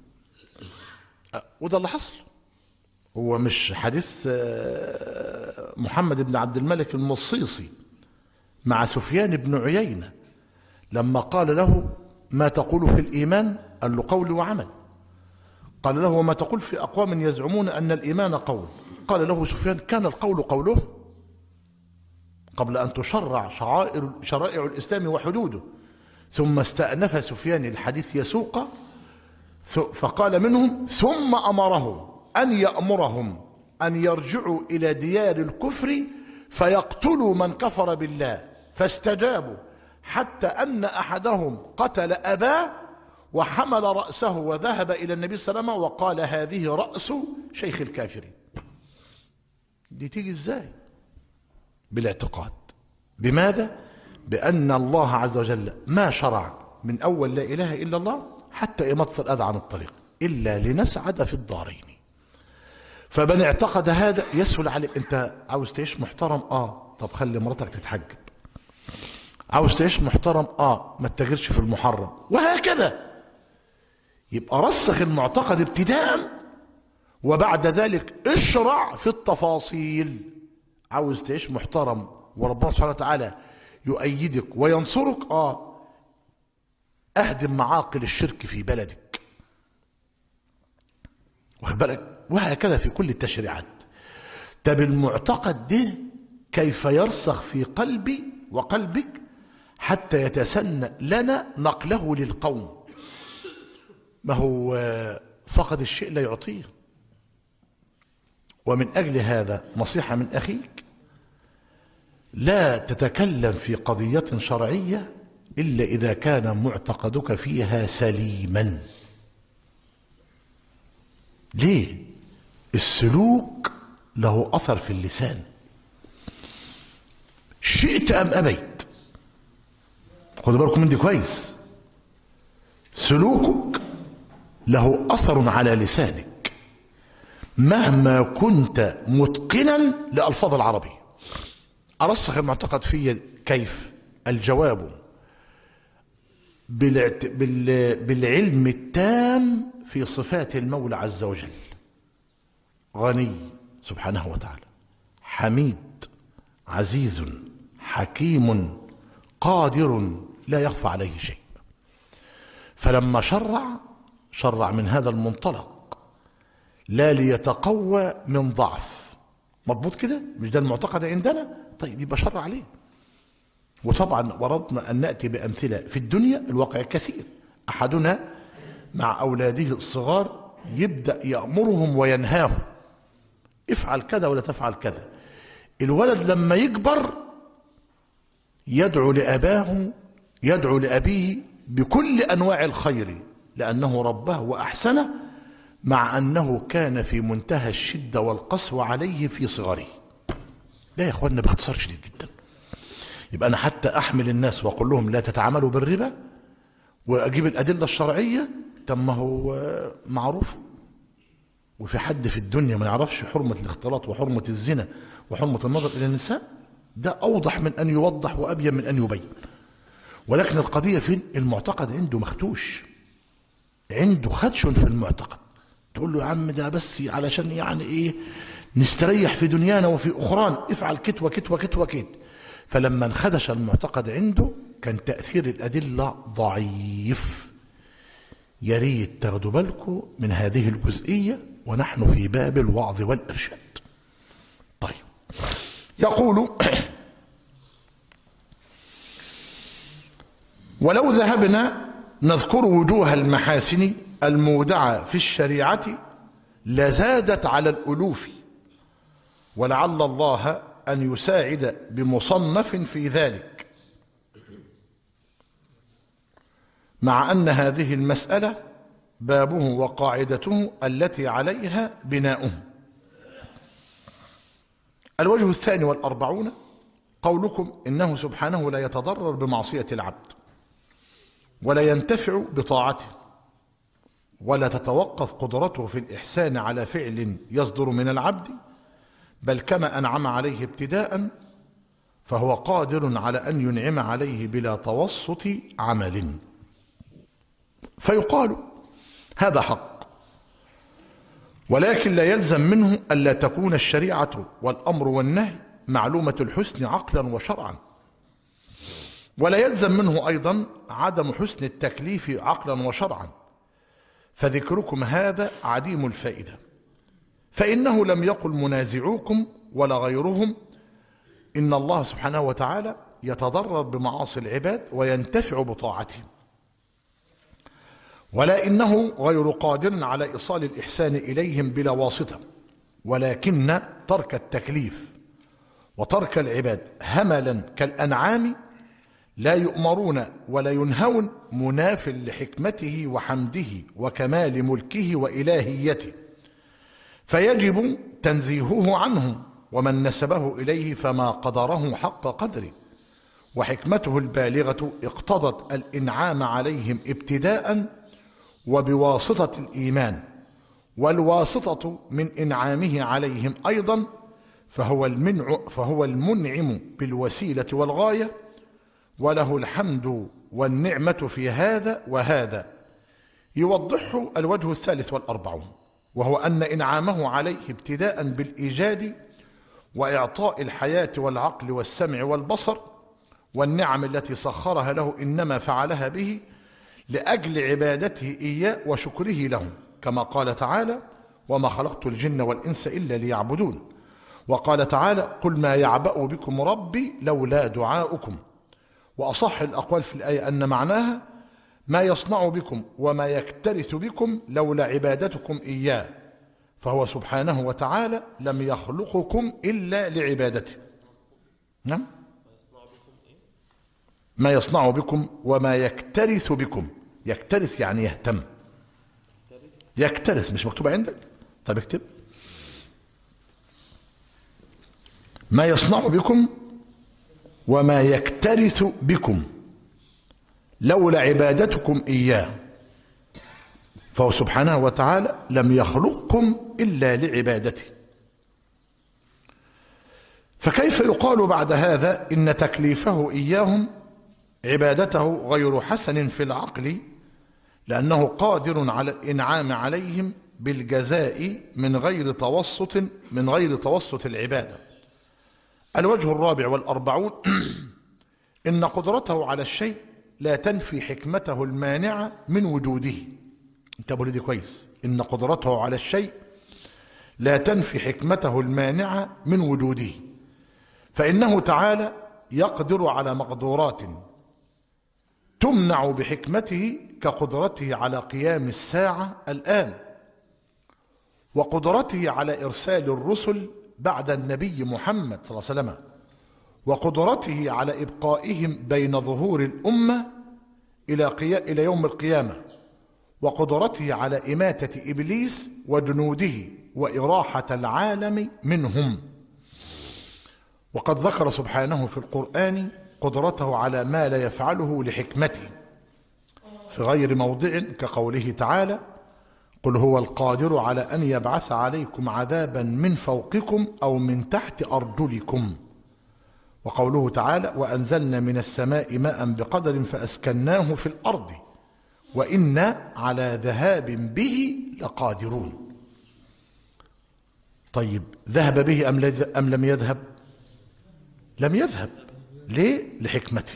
وده اللي حصل. هو مش حديث محمد بن عبد الملك المصيصي مع سفيان بن عيينة لما قال له ما تقول في الإيمان؟ قال له قول وعمل. قال له وما تقول في أقوام يزعمون أن الإيمان قول؟ قال له سفيان كان القول قوله قبل أن تشرع شرائع الإسلام وحدوده. ثم استأنف سفيان الحديث يسوق فقال منهم ثم أمرهم أن يأمرهم أن يرجعوا إلى ديار الكفر فيقتلوا من كفر بالله، فاستجابوا حتى أن أحدهم قتل أباه وحمل رأسه وذهب إلى النبي صلى الله عليه وسلم وقال هذه رأس شيخ الكافرين. دي تيجي ازاي؟ بالاعتقاد. بماذا؟ بأن الله عز وجل ما شرع من أول لا إله إلا الله حتى يمتص الأذى عن الطريق إلا لنسعد في الدارين. فمن اعتقد هذا يسهل عليك. أنت عاوز تعيش محترم؟ طب خلي مراتك تتحجب. عاوز تعيش محترم؟ ما تتاجرش في المحرم، وهكذا. يبقى رسخ المعتقد ابتداء وبعد ذلك اشرع في التفاصيل. عاوز تعيش محترم وربنا سبحانه وتعالى يؤيدك وينصرك؟ اهدم معاقل الشرك في بلدك، واخد بالك؟ وهكذا في كل التشريعات. طب المعتقد ده كيف يرسخ في قلبي وقلبك حتى يتسنى لنا نقله للقوم؟ ما هو فقد الشيء لا يعطيه. ومن أجل هذا نصيحة من أخيك: لا تتكلم في قضية شرعية إلا إذا كان معتقدك فيها سليما. ليه؟ السلوك له أثر في اللسان، شئت أم أبيت. خدوا بالكم من دي كويس. سلوكك له أثر على لسانك مهما كنت متقنا لألفاظ العربية. أرسخ المعتقد فيه كيف؟ الجواب بالعلم التام في صفات المولى عز وجل. غني سبحانه وتعالى، حميد، عزيز، حكيم، قادر، لا يخفى عليه شيء. فلما شرع من هذا المنطلق، لا ليتقوى من ضعف. مضبوط كده؟ مش ده المعتقد عندنا؟ طيب يبقى شرع عليه. وطبعا وردنا أن نأتي بأمثلة في الدنيا الواقع كثير. أحدنا مع أولاده الصغار يبدأ يأمرهم وينهاهم، افعل كذا ولا تفعل كذا. الولد لما يكبر يدعو لأبيه بكل أنواع الخير لأنه ربه وأحسنه، مع أنه كان في منتهى الشدة والقسوة عليه في صغره. ده يا أخوانا باختصار شديد جدا. يبقى أنا حتى أحمل الناس وأقول لهم لا تتعاملوا بالربا وأجيب الأدلة الشرعية، طب ما هو معروف. وفي حد في الدنيا ما يعرفش حرمة الاختلاط وحرمة الزنا وحرمة النظر إلى النساء؟ ده أوضح من أن يوضح وأبين من أن يبين. ولكن القضية فين؟ المعتقد عنده مختوش، عنده خدش في المعتقد. تقول له يا عم ده بس علشان يعني إيه نستريح في دنيانا وفي أخرانا، افعل كت وكت وكت وكت. فلما انخدش المعتقد عنده كان تأثير الأدلة ضعيف. يا ريت تاخدوا بالكم من هذه الجزئية ونحن في باب الوعظ والإرشاد. طيب، يقول ولو ذهبنا نذكر وجوه المحاسن المودعة في الشريعة لزادت على الألوف، ولعل الله أن يساعد بمصنف في ذلك، مع أن هذه المسألة بابه وقاعدته التي عليها بناؤه. الوجه 42 قولكم إنه سبحانه لا يتضرر بمعصية العبد ولا ينتفع بطاعته ولا تتوقف قدرته في الإحسان على فعل يصدر من العبد، بل كما أنعم عليه ابتداء فهو قادر على أن ينعم عليه بلا توسط عمل. فيقال هذا حق، ولكن لا يلزم منه ألا تكون الشريعة والأمر والنهي معلومة الحسن عقلا وشرعا، ولا يلزم منه أيضا عدم حسن التكليف عقلا وشرعا، فذكركم هذا عديم الفائدة، فإنه لم يقل منازعوكم ولا غيرهم إن الله سبحانه وتعالى يتضرر بمعاصي العباد وينتفع بطاعتهم، ولا إنه غير قادر على إيصال الإحسان إليهم بلا واسطة، ولكن ترك التكليف وترك العباد هملا كالأنعام لا يؤمرون ولا ينهون مناف لحكمته وحمده وكمال ملكه وإلهيته، فيجب تنزيهه عنهم، ومن نسبه إليه فما قدره حق قدره، وحكمته البالغة اقتضت الإنعام عليهم ابتداء وبواسطة الإيمان، والواسطة من إنعامه عليهم أيضا فهو المنعم بالوسيلة والغاية، وله الحمد والنعمة في هذا وهذا. يوضحه الوجه 43، وهو أن إنعامه عليه ابتداء بالإيجاد وإعطاء الحياة والعقل والسمع والبصر والنعم التي سخرها له إنما فعلها به لأجل عبادته إياه وشكره له، كما قال تعالى وما خلقت الجن والإنس إلا ليعبدون، وقال تعالى قل ما يعبأ بكم ربي لولا دعاؤكم. وأصح الأقوال في الآية أن معناها ما يصنع بكم وما يكترث بكم لولا عبادتكم إياه، فهو سبحانه وتعالى لم يخلقكم إلا لعبادته. نعم، ما يصنع بكم وما يكترث بكم. يكترث يعني يهتم، يكترث مش مكتوب عندك؟ طيب اكتب ما يصنع بكم وما يكترث بكم لولا عبادتكم إياه، فهو سبحانه وتعالى لم يخلقكم إلا لعبادته. فكيف يقال بعد هذا إن تكليفه إياهم عبادته غير حسن في العقل، لأنه قادر على الإنعام عليهم بالجزاء من غير توسط العبادة. الوجه 44 إن قدرته على الشيء لا تنفي حكمته المانعة من وجوده. انتبهوا لي دي كويس، إن قدرته على الشيء لا تنفي حكمته المانعة من وجوده، فإنه تعالى يقدر على مقدورات تمنع بحكمته كقدرته على قيام الساعة الآن، وقدرته على إرسال الرسل بعد النبي محمد صلى الله عليه وسلم، وقدرته على إبقائهم بين ظهور الأمة إلى يوم القيامة، وقدرته على إماتة إبليس وجنوده وإراحة العالم منهم. وقد ذكر سبحانه في القرآن قدرته على ما لا يفعله لحكمته في غير موضع، كقوله تعالى: قل هو القادر على أن يبعث عليكم عذابا من فوقكم أو من تحت أرجلكم. وقوله تعالى: وأنزلنا من السماء ماء بقدر فأسكناه في الأرض وإنا على ذهاب به لقادرون. طيب ذهب به أم لم يذهب؟ لم يذهب. ليه؟ لحكمته.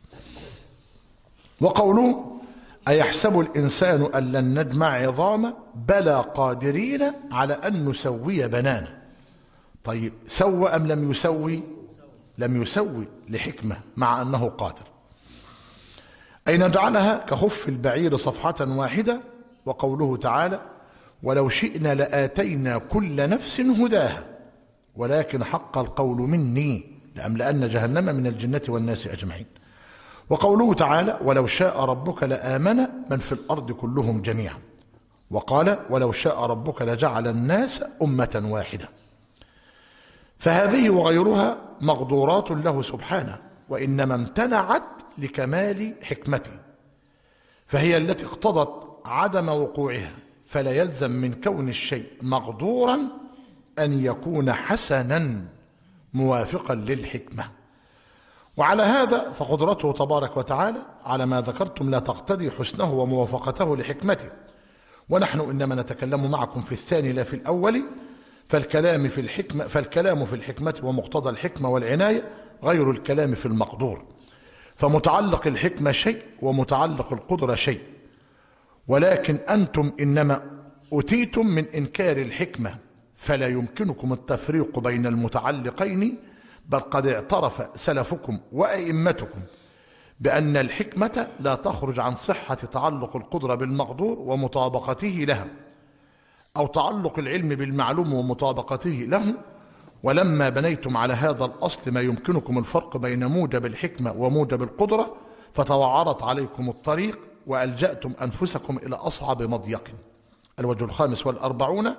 وقوله: أيحسب الإنسان أن لن نجمع عظامه بلى قادرين على أن نسوي بنانه. طيب سوى أم لم يسوي؟ لم يسوي لحكمة مع أنه قادر. أي نجعلها كخف البعير صفحة واحدة. وقوله تعالى: ولو شئنا لآتينا كل نفس هداها ولكن حق القول مني لأملأن جهنم من الجنة والناس أجمعين. وقوله تعالى: ولو شاء ربك لآمن من في الأرض كلهم جميعا. وقال: ولو شاء ربك لجعل الناس أمة واحدة. فهذه وغيرها مقدورات له سبحانه، وإنما امتنعت لكمال حكمته، فهي التي اقتضت عدم وقوعها. فلا يلزم من كون الشيء مقدورا أن يكون حسنا موافقا للحكمة. وعلى هذا فقدرته تبارك وتعالى على ما ذكرتم لا تقتضي حسنه وموافقته لحكمته. ونحن إنما نتكلم معكم في الثاني لا في الأول. فالكلام في الحكمة ومقتضى الحكمة والعناية غير الكلام في المقدور. فمتعلق الحكمة شيء ومتعلق القدرة شيء، ولكن أنتم إنما أتيتم من إنكار الحكمة، فلا يمكنكم التفريق بين المتعلقين، بل قد اعترف سلفكم وأئمتكم بأن الحكمة لا تخرج عن صحة تعلق القدرة بالمقدور ومطابقته لها، أو تعلق العلم بالمعلوم ومطابقته له. ولما بنيتم على هذا الأصل ما يمكنكم الفرق بين موجب الحكمة وموجب القدرة، فتوعرت عليكم الطريق وألجأتم أنفسكم إلى أصعب مضيق. الوجه 45.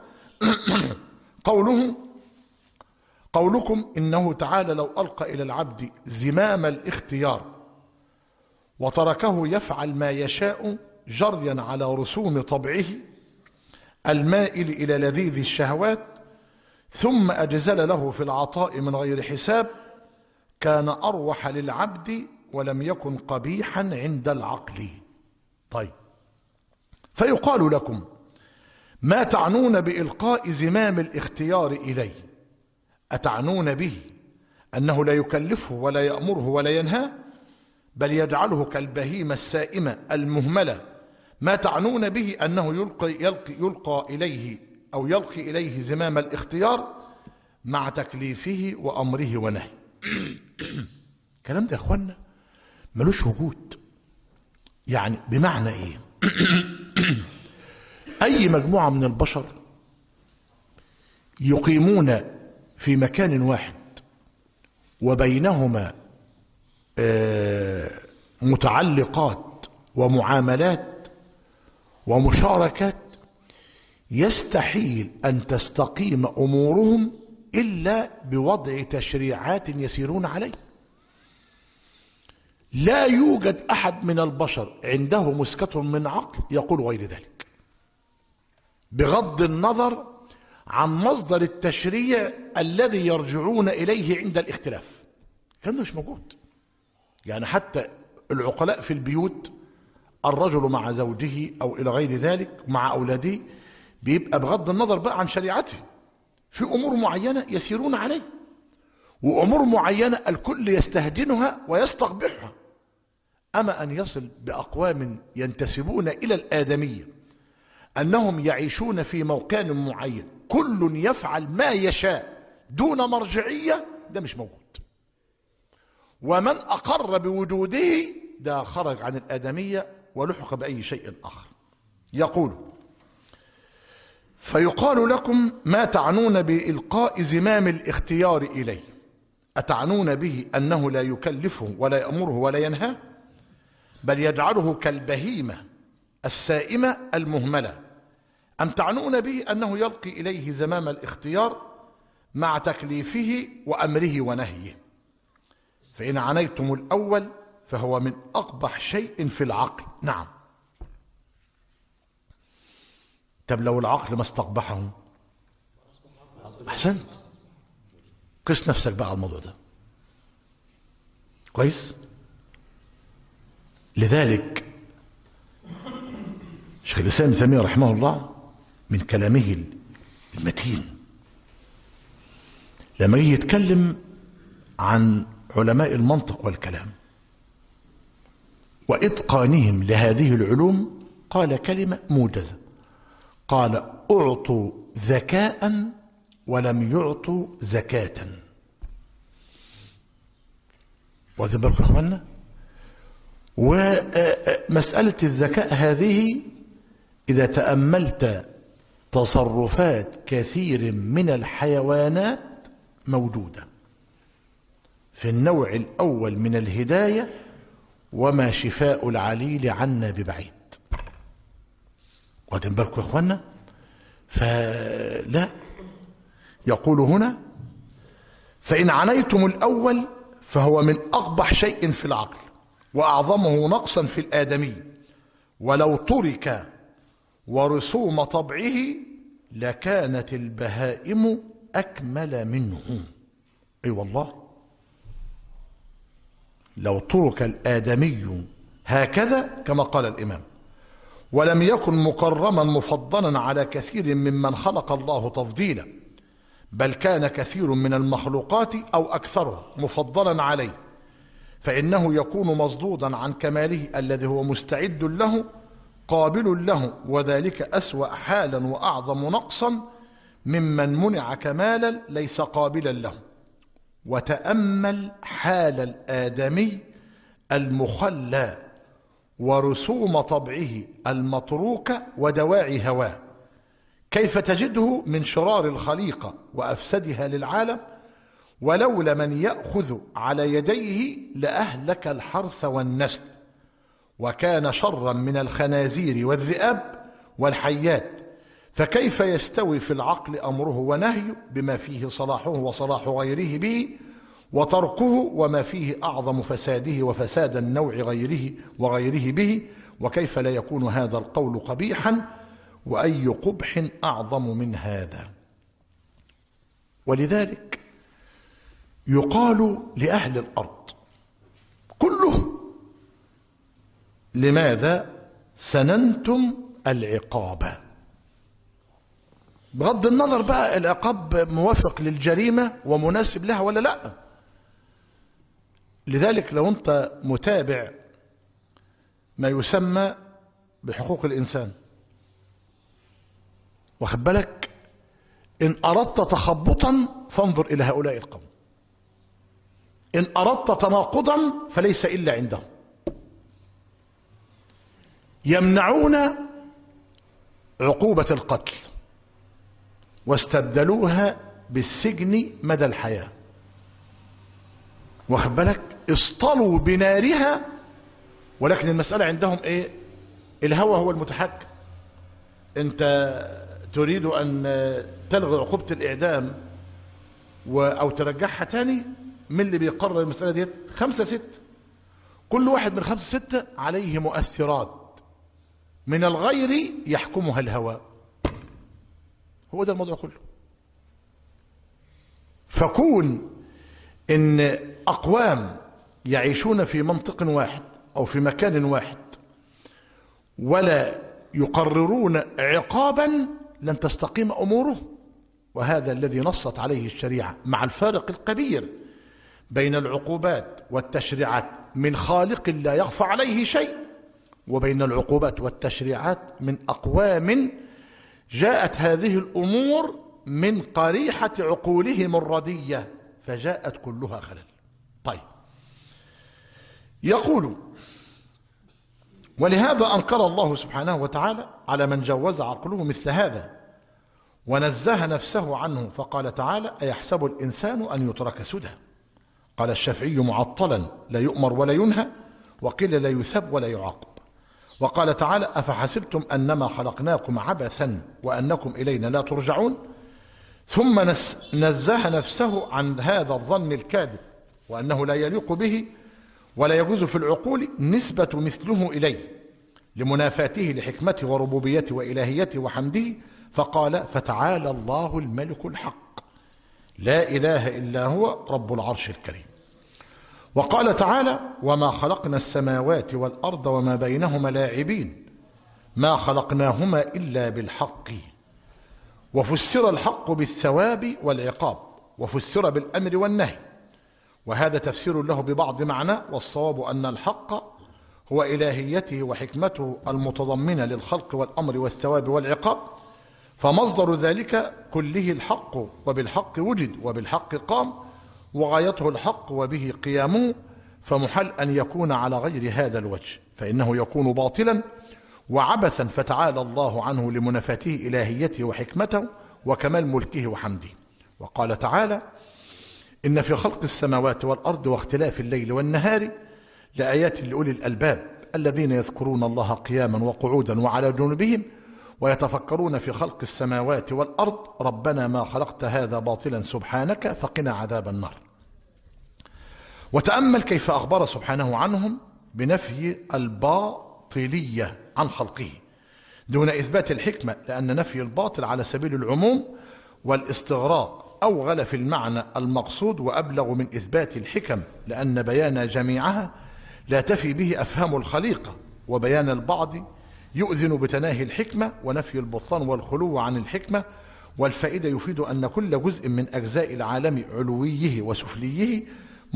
قولكم إنه تعالى لو ألقى إلى العبد زمام الاختيار وتركه يفعل ما يشاء جريا على رسوم طبعه المائل إلى لذيذ الشهوات، ثم أجزل له في العطاء من غير حساب، كان أروح للعبد ولم يكن قبيحا عند العقل. طيب، فيقال لكم: ما تعنون بإلقاء زمام الاختيار إليه؟ أتعنون به أنه لا يكلفه ولا يأمره ولا ينهاه، بل يجعله كالبهيمة السائمة المهملة؟ ما تعنون به أنه يلقي إليه زمام الاختيار مع تكليفه وأمره ونهيه؟ الكلام ده يا أخوانا ملوش وجود. يعني بمعنى إيه؟ أي مجموعة من البشر يقيمون في مكان واحد وبينهما متعلقات ومعاملات ومشاركات، يستحيل أن تستقيم أمورهم إلا بوضع تشريعات يسيرون عليه. لا يوجد أحد من البشر عنده مسكة من عقل يقول غير ذلك، بغض النظر عن مصدر التشريع الذي يرجعون إليه عند الاختلاف. الكلام ده مش موجود. يعني حتى العقلاء في البيوت، الرجل مع زوجه أو إلى غير ذلك مع أولاده، بيبقى بغض النظر بقى عن شريعته في أمور معينة يسيرون عليه، وأمور معينة الكل يستهجنها ويستقبحها. أما أن يصل بأقوام ينتسبون إلى الآدمية أنهم يعيشون في موكان معين كل يفعل ما يشاء دون مرجعية، ده مش موجود. ومن أقر بوجوده ده خرج عن الآدمية ولحق بأي شيء آخر. يقول: فيقال لكم ما تعنون بإلقاء زمام الاختيار إليه؟ أتعنون به أنه لا يكلفه ولا يأمره ولا ينهاه، بل يجعله كالبهيمة السائمة المهملة، أم تعنون به أنه يلقي إليه زمام الاختيار مع تكليفه وأمره ونهيه؟ فإن عنيتم الأول فهو من أقبح شيء في العقل. نعم. طب لو العقل ما استقبحه؟ أحسنت. قس نفسك بقى على الموضوع ده كويس. لذلك شيخ الإسلام ابن تيمية رحمه الله من كلامه المتين لما يجي يتكلم عن علماء المنطق والكلام وإتقانهم لهذه العلوم قال كلمة موجزة، قال: أعطوا ذكاء ولم يعطوا زكاة. واخدين بالكم يا اخوانا؟ ومسألة الذكاء هذه إذا تأملت تصرفات كثير من الحيوانات موجودة في النوع الأول من الهداية، وما شفاء العليل عنا ببعيد. واخدين بالكم يا اخوانا؟ فلا يقول هنا: فإن عنيتم الأول فهو من أقبح شيء في العقل وأعظمه نقصا في الآدمي، ولو ترك ورسوم طبعه لكانت البهائم أكمل منه. أي والله، لو ترك الآدمي هكذا كما قال الإمام ولم يكن مكرما مفضلا على كثير ممن خلق الله تفضيلا، بل كان كثير من المخلوقات أو أكثرها مفضلا عليه، فإنه يكون مصدودا عن كماله الذي هو مستعد له قابل له، وذلك أسوأ حالا وأعظم نقصا ممن منع كمالا ليس قابلا له. وتأمل حال الآدمي المخلى ورسوم طبعه المتروكة ودواعي هواه، كيف تجده من شرار الخليقة وأفسدها للعالم، ولولا من يأخذ على يديه لأهلك الحرث والنسل، وكان شرا من الخنازير والذئاب والحيات. فكيف يستوي في العقل أمره ونهيه بما فيه صلاحه وصلاح غيره به، وتركه وما فيه أعظم فساده وفساد النوع غيره وغيره به؟ وكيف لا يكون هذا القول قبيحا؟ وأي قبح أعظم من هذا؟ ولذلك يقال لأهل الأرض كلهم: لماذا سننتم العقاب؟ بغض النظر بقى العقاب موافق للجريمة ومناسب لها ولا لا. لذلك لو أنت متابع ما يسمى بحقوق الإنسان، واخد بالك، إن أردت تخبطا فانظر إلى هؤلاء القوم، إن أردت تناقضا فليس إلا عندهم. يمنعون عقوبة القتل واستبدلوها بالسجن مدى الحياة، واخد بالك، اصطلوا بنارها، ولكن المسألة عندهم ايه؟ الهوى هو المتحكم. انت تريد ان تلغي عقوبة الإعدام او ترجعها تاني، من اللي بيقرر المسألة ديت؟ 5 6، كل واحد من 5 6 عليه مؤثرات من الغير يحكمها الهوى. هو ده الموضوع كله. فكون ان اقوام يعيشون في منطق واحد او في مكان واحد ولا يقررون عقابا لن تستقيم اموره، وهذا الذي نصت عليه الشريعة، مع الفارق الكبير بين العقوبات والتشريعات من خالق لا يخفى عليه شيء، وبين العقوبات والتشريعات من أقوام جاءت هذه الأمور من قريحة عقولهم الردية فجاءت كلها خلل. طيب، يقول: ولهذا أنكر الله سبحانه وتعالى على من جوز عقله مثل هذا، ونزه نفسه عنه فقال تعالى: أيحسب الإنسان أن يترك سدى. قال الشافعي: معطلا لا يؤمر ولا ينهى، وقيل لا يثاب ولا يعاقب. وقال تعالى: أفحسبتم أنما خلقناكم عبثا وأنكم إلينا لا ترجعون. ثم نزه نفسه عن هذا الظن الكاذب، وأنه لا يليق به ولا يجوز في العقول نسبة مثله إليه لمنافاته لحكمته وربوبيته وإلهيته وحمده، فقال: فتعالى الله الملك الحق لا إله إلا هو رب العرش الكريم. وقال تعالى: وما خلقنا السماوات والأرض وما بينهما لاعبين ما خلقناهما إلا بالحق. وفسر الحق بالثواب والعقاب، وفسر بالأمر والنهي، وهذا تفسير له ببعض معنى، والصواب أن الحق هو إلهيته وحكمته المتضمنة للخلق والأمر والثواب والعقاب، فمصدر ذلك كله الحق، وبالحق وجد وبالحق قام، وغايته الحق وبه قيامه، فمحل أن يكون على غير هذا الوجه، فإنه يكون باطلا وعبثا، فتعالى الله عنه لمنافاته إلهيته وحكمته وكمال ملكه وحمده. وقال تعالى: إن في خلق السماوات والأرض واختلاف الليل والنهار لآيات لأولي الألباب الذين يذكرون الله قياما وقعودا وعلى جنوبهم ويتفكرون في خلق السماوات والأرض ربنا ما خلقت هذا باطلا سبحانك فقنا عذاب النار. وتأمل كيف أخبر سبحانه عنهم بنفي الباطلية عن خلقه دون إثبات الحكمة، لأن نفي الباطل على سبيل العموم والاستغراق أوغل في المعنى المقصود وأبلغ من إثبات الحكم، لأن بيان جميعها لا تفي به أفهام الخليقة، وبيان البعض يؤذن بتناهي الحكمة، ونفي البطلان والخلو عن الحكمة والفائدة يفيد أن كل جزء من أجزاء العالم علويه وسفليه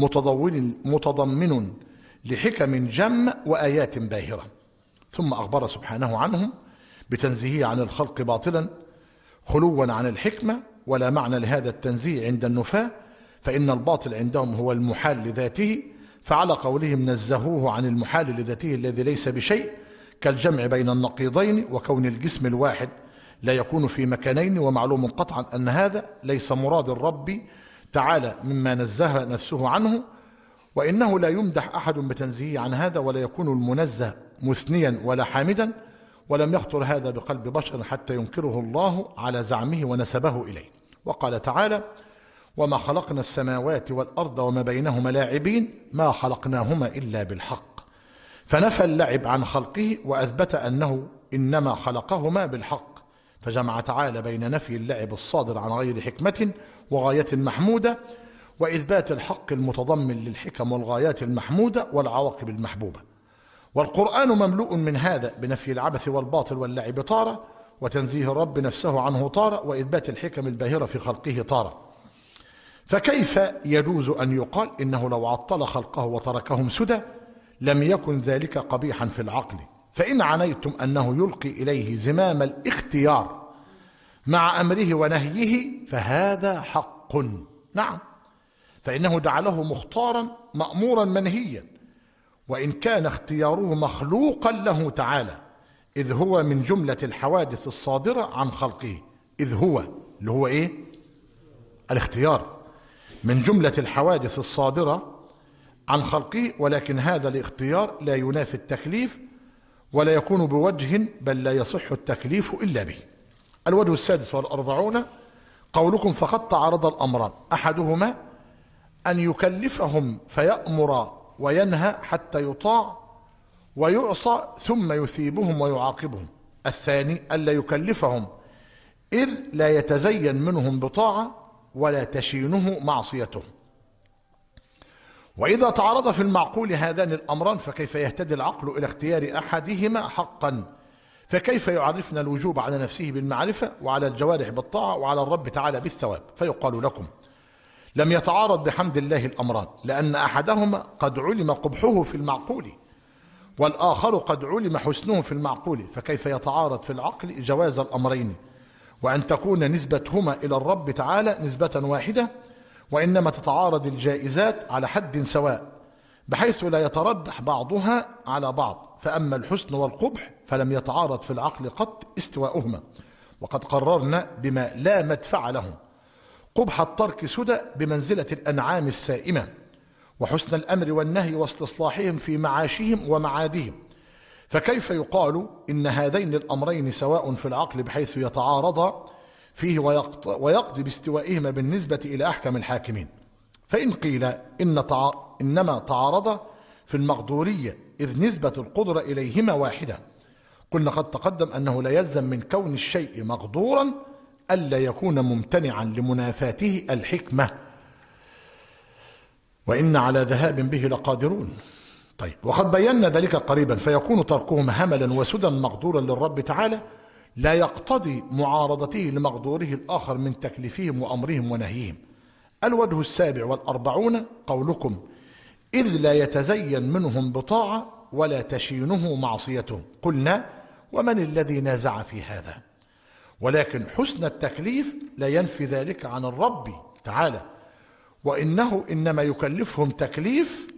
متضمن لحكم جم وآيات باهرة. ثم أخبر سبحانه عنهم بتنزيهه عن الخلق باطلا خلوا عن الحكمة، ولا معنى لهذا التنزيه عند النفاة، فإن الباطل عندهم هو المحال لذاته، فعلى قولهم نزهوه عن المحال لذاته الذي ليس بشيء، كالجمع بين النقيضين وكون الجسم الواحد لا يكون في مكانين، ومعلوم قطعا أن هذا ليس مراد الرب تعالى مما نزه نفسه عنه، وإنه لا يمدح أحد بتنزيهه عن هذا، ولا يكون المنزه مثنيا ولا حامدا، ولم يخطر هذا بقلب بشر حتى ينكره الله على زعمه ونسبه إليه. وقال تعالى: وما خلقنا السماوات والأرض وما بينهما لاعبين ما خلقناهما إلا بالحق، فنفى اللعب عن خلقه وأثبت أنه إنما خلقهما بالحق، فجمع تعالى بين نفي اللعب الصادر عن غير حكمة وغاية محمودة، وإثبات الحق المتضمن للحكم والغايات المحمودة والعواقب المحبوبة. والقرآن مملوء من هذا بنفي العبث والباطل واللعب طارة، وتنزيه الرب نفسه عنه طارة، وإثبات الحكم الباهرة في خلقه طارة. فكيف يجوز أن يقال إنه لو عطل خلقه وتركهم سدى لم يكن ذلك قبيحا في العقل؟ فإن عنيتم أنه يلقي إليه زمام الاختيار مع أمره ونهيه فهذا حق، نعم، فإنه جعله مختارا مأمورا منهيا، وإن كان اختياره مخلوقا له تعالى، إذ هو من جملة الحوادث الصادرة عن خلقه، إذ هو اللي هو إيه؟ الاختيار من جملة الحوادث الصادرة عن خلقه، ولكن هذا الاختيار لا ينافي التكليف ولا يكون بوجه، بل لا يصح التكليف إلا به. الوجه 46 قولكم فقد تعارض الأمران، أحدهما أن يكلفهم فيأمر وينهى حتى يطاع ويعصى ثم يثيبهم ويعاقبهم، الثاني ألا يكلفهم إذ لا يتزين منهم بطاعة ولا تشينه معصيته. وإذا تعارض في المعقول هذان الأمران فكيف يهتدي العقل إلى اختيار أحدهما حقا؟ فكيف يعرفنا الوجوب على نفسه بالمعرفة وعلى الجوارح بالطاعة وعلى الرب تعالى بالثواب؟ فيقال لكم لم يتعارض بحمد الله الأمران، لأن أحدهما قد علم قبحه في المعقول والآخر قد علم حسنه في المعقول، فكيف يتعارض في العقل جواز الأمرين وأن تكون نسبتهما إلى الرب تعالى نسبة واحدة؟ وإنما تتعارض الجائزات على حد سواء بحيث لا يترجح بعضها على بعض، فأما الحسن والقبح فلم يتعارض في العقل قط استواؤهما، وقد قررنا بما لا مدفع لهم قبح الترك سدى بمنزلة الأنعام السائمة، وحسن الأمر والنهي واستصلاحهم في معاشهم ومعادهم. فكيف يقال إن هذين الأمرين سواء في العقل بحيث يتعارضا فيه ويقضي باستوائهما بالنسبة إلى أحكم الحاكمين؟ فإن قيل إنما تعارضا في المقدورية إذ نسبة القدرة إليهما واحدة، قلنا قد تقدم أنه لا يلزم من كون الشيء مقدورا ألا يكون ممتنعا لمنافاته الحكمة، وإن على ذهاب به لقادرون. طيب، وقد بينا ذلك قريبا، فيكون تركهما هملا وسدى مقدورا للرب تعالى لا يقتضي معارضته لمقدوره الآخر من تكليفهم وأمرهم ونهيهم. الوجه 47 قولكم إذ لا يتزين منهم بطاعة ولا تشينه معصيتهم. قلنا ومن الذي نازع في هذا؟ ولكن حسن التكليف لا ينفي ذلك عن الرب تعالى، وإنه إنما يكلفهم تكليف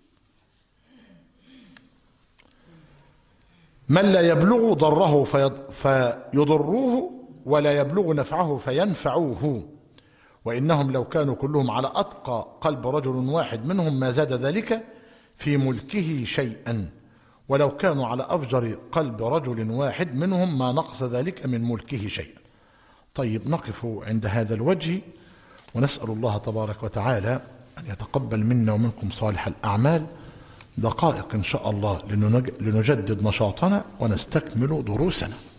من لا يبلغ ضره فيضروه ولا يبلغ نفعه فينفعوه، وإنهم لو كانوا كلهم على أتقى قلب رجل واحد منهم ما زاد ذلك في ملكه شيئا، ولو كانوا على أفجر قلب رجل واحد منهم ما نقص ذلك من ملكه شيئا. طيب، نقف عند هذا الوجه، ونسأل الله تبارك وتعالى أن يتقبل منا ومنكم صالح الأعمال. دقائق إن شاء الله لنجدد نشاطنا ونستكمل دروسنا.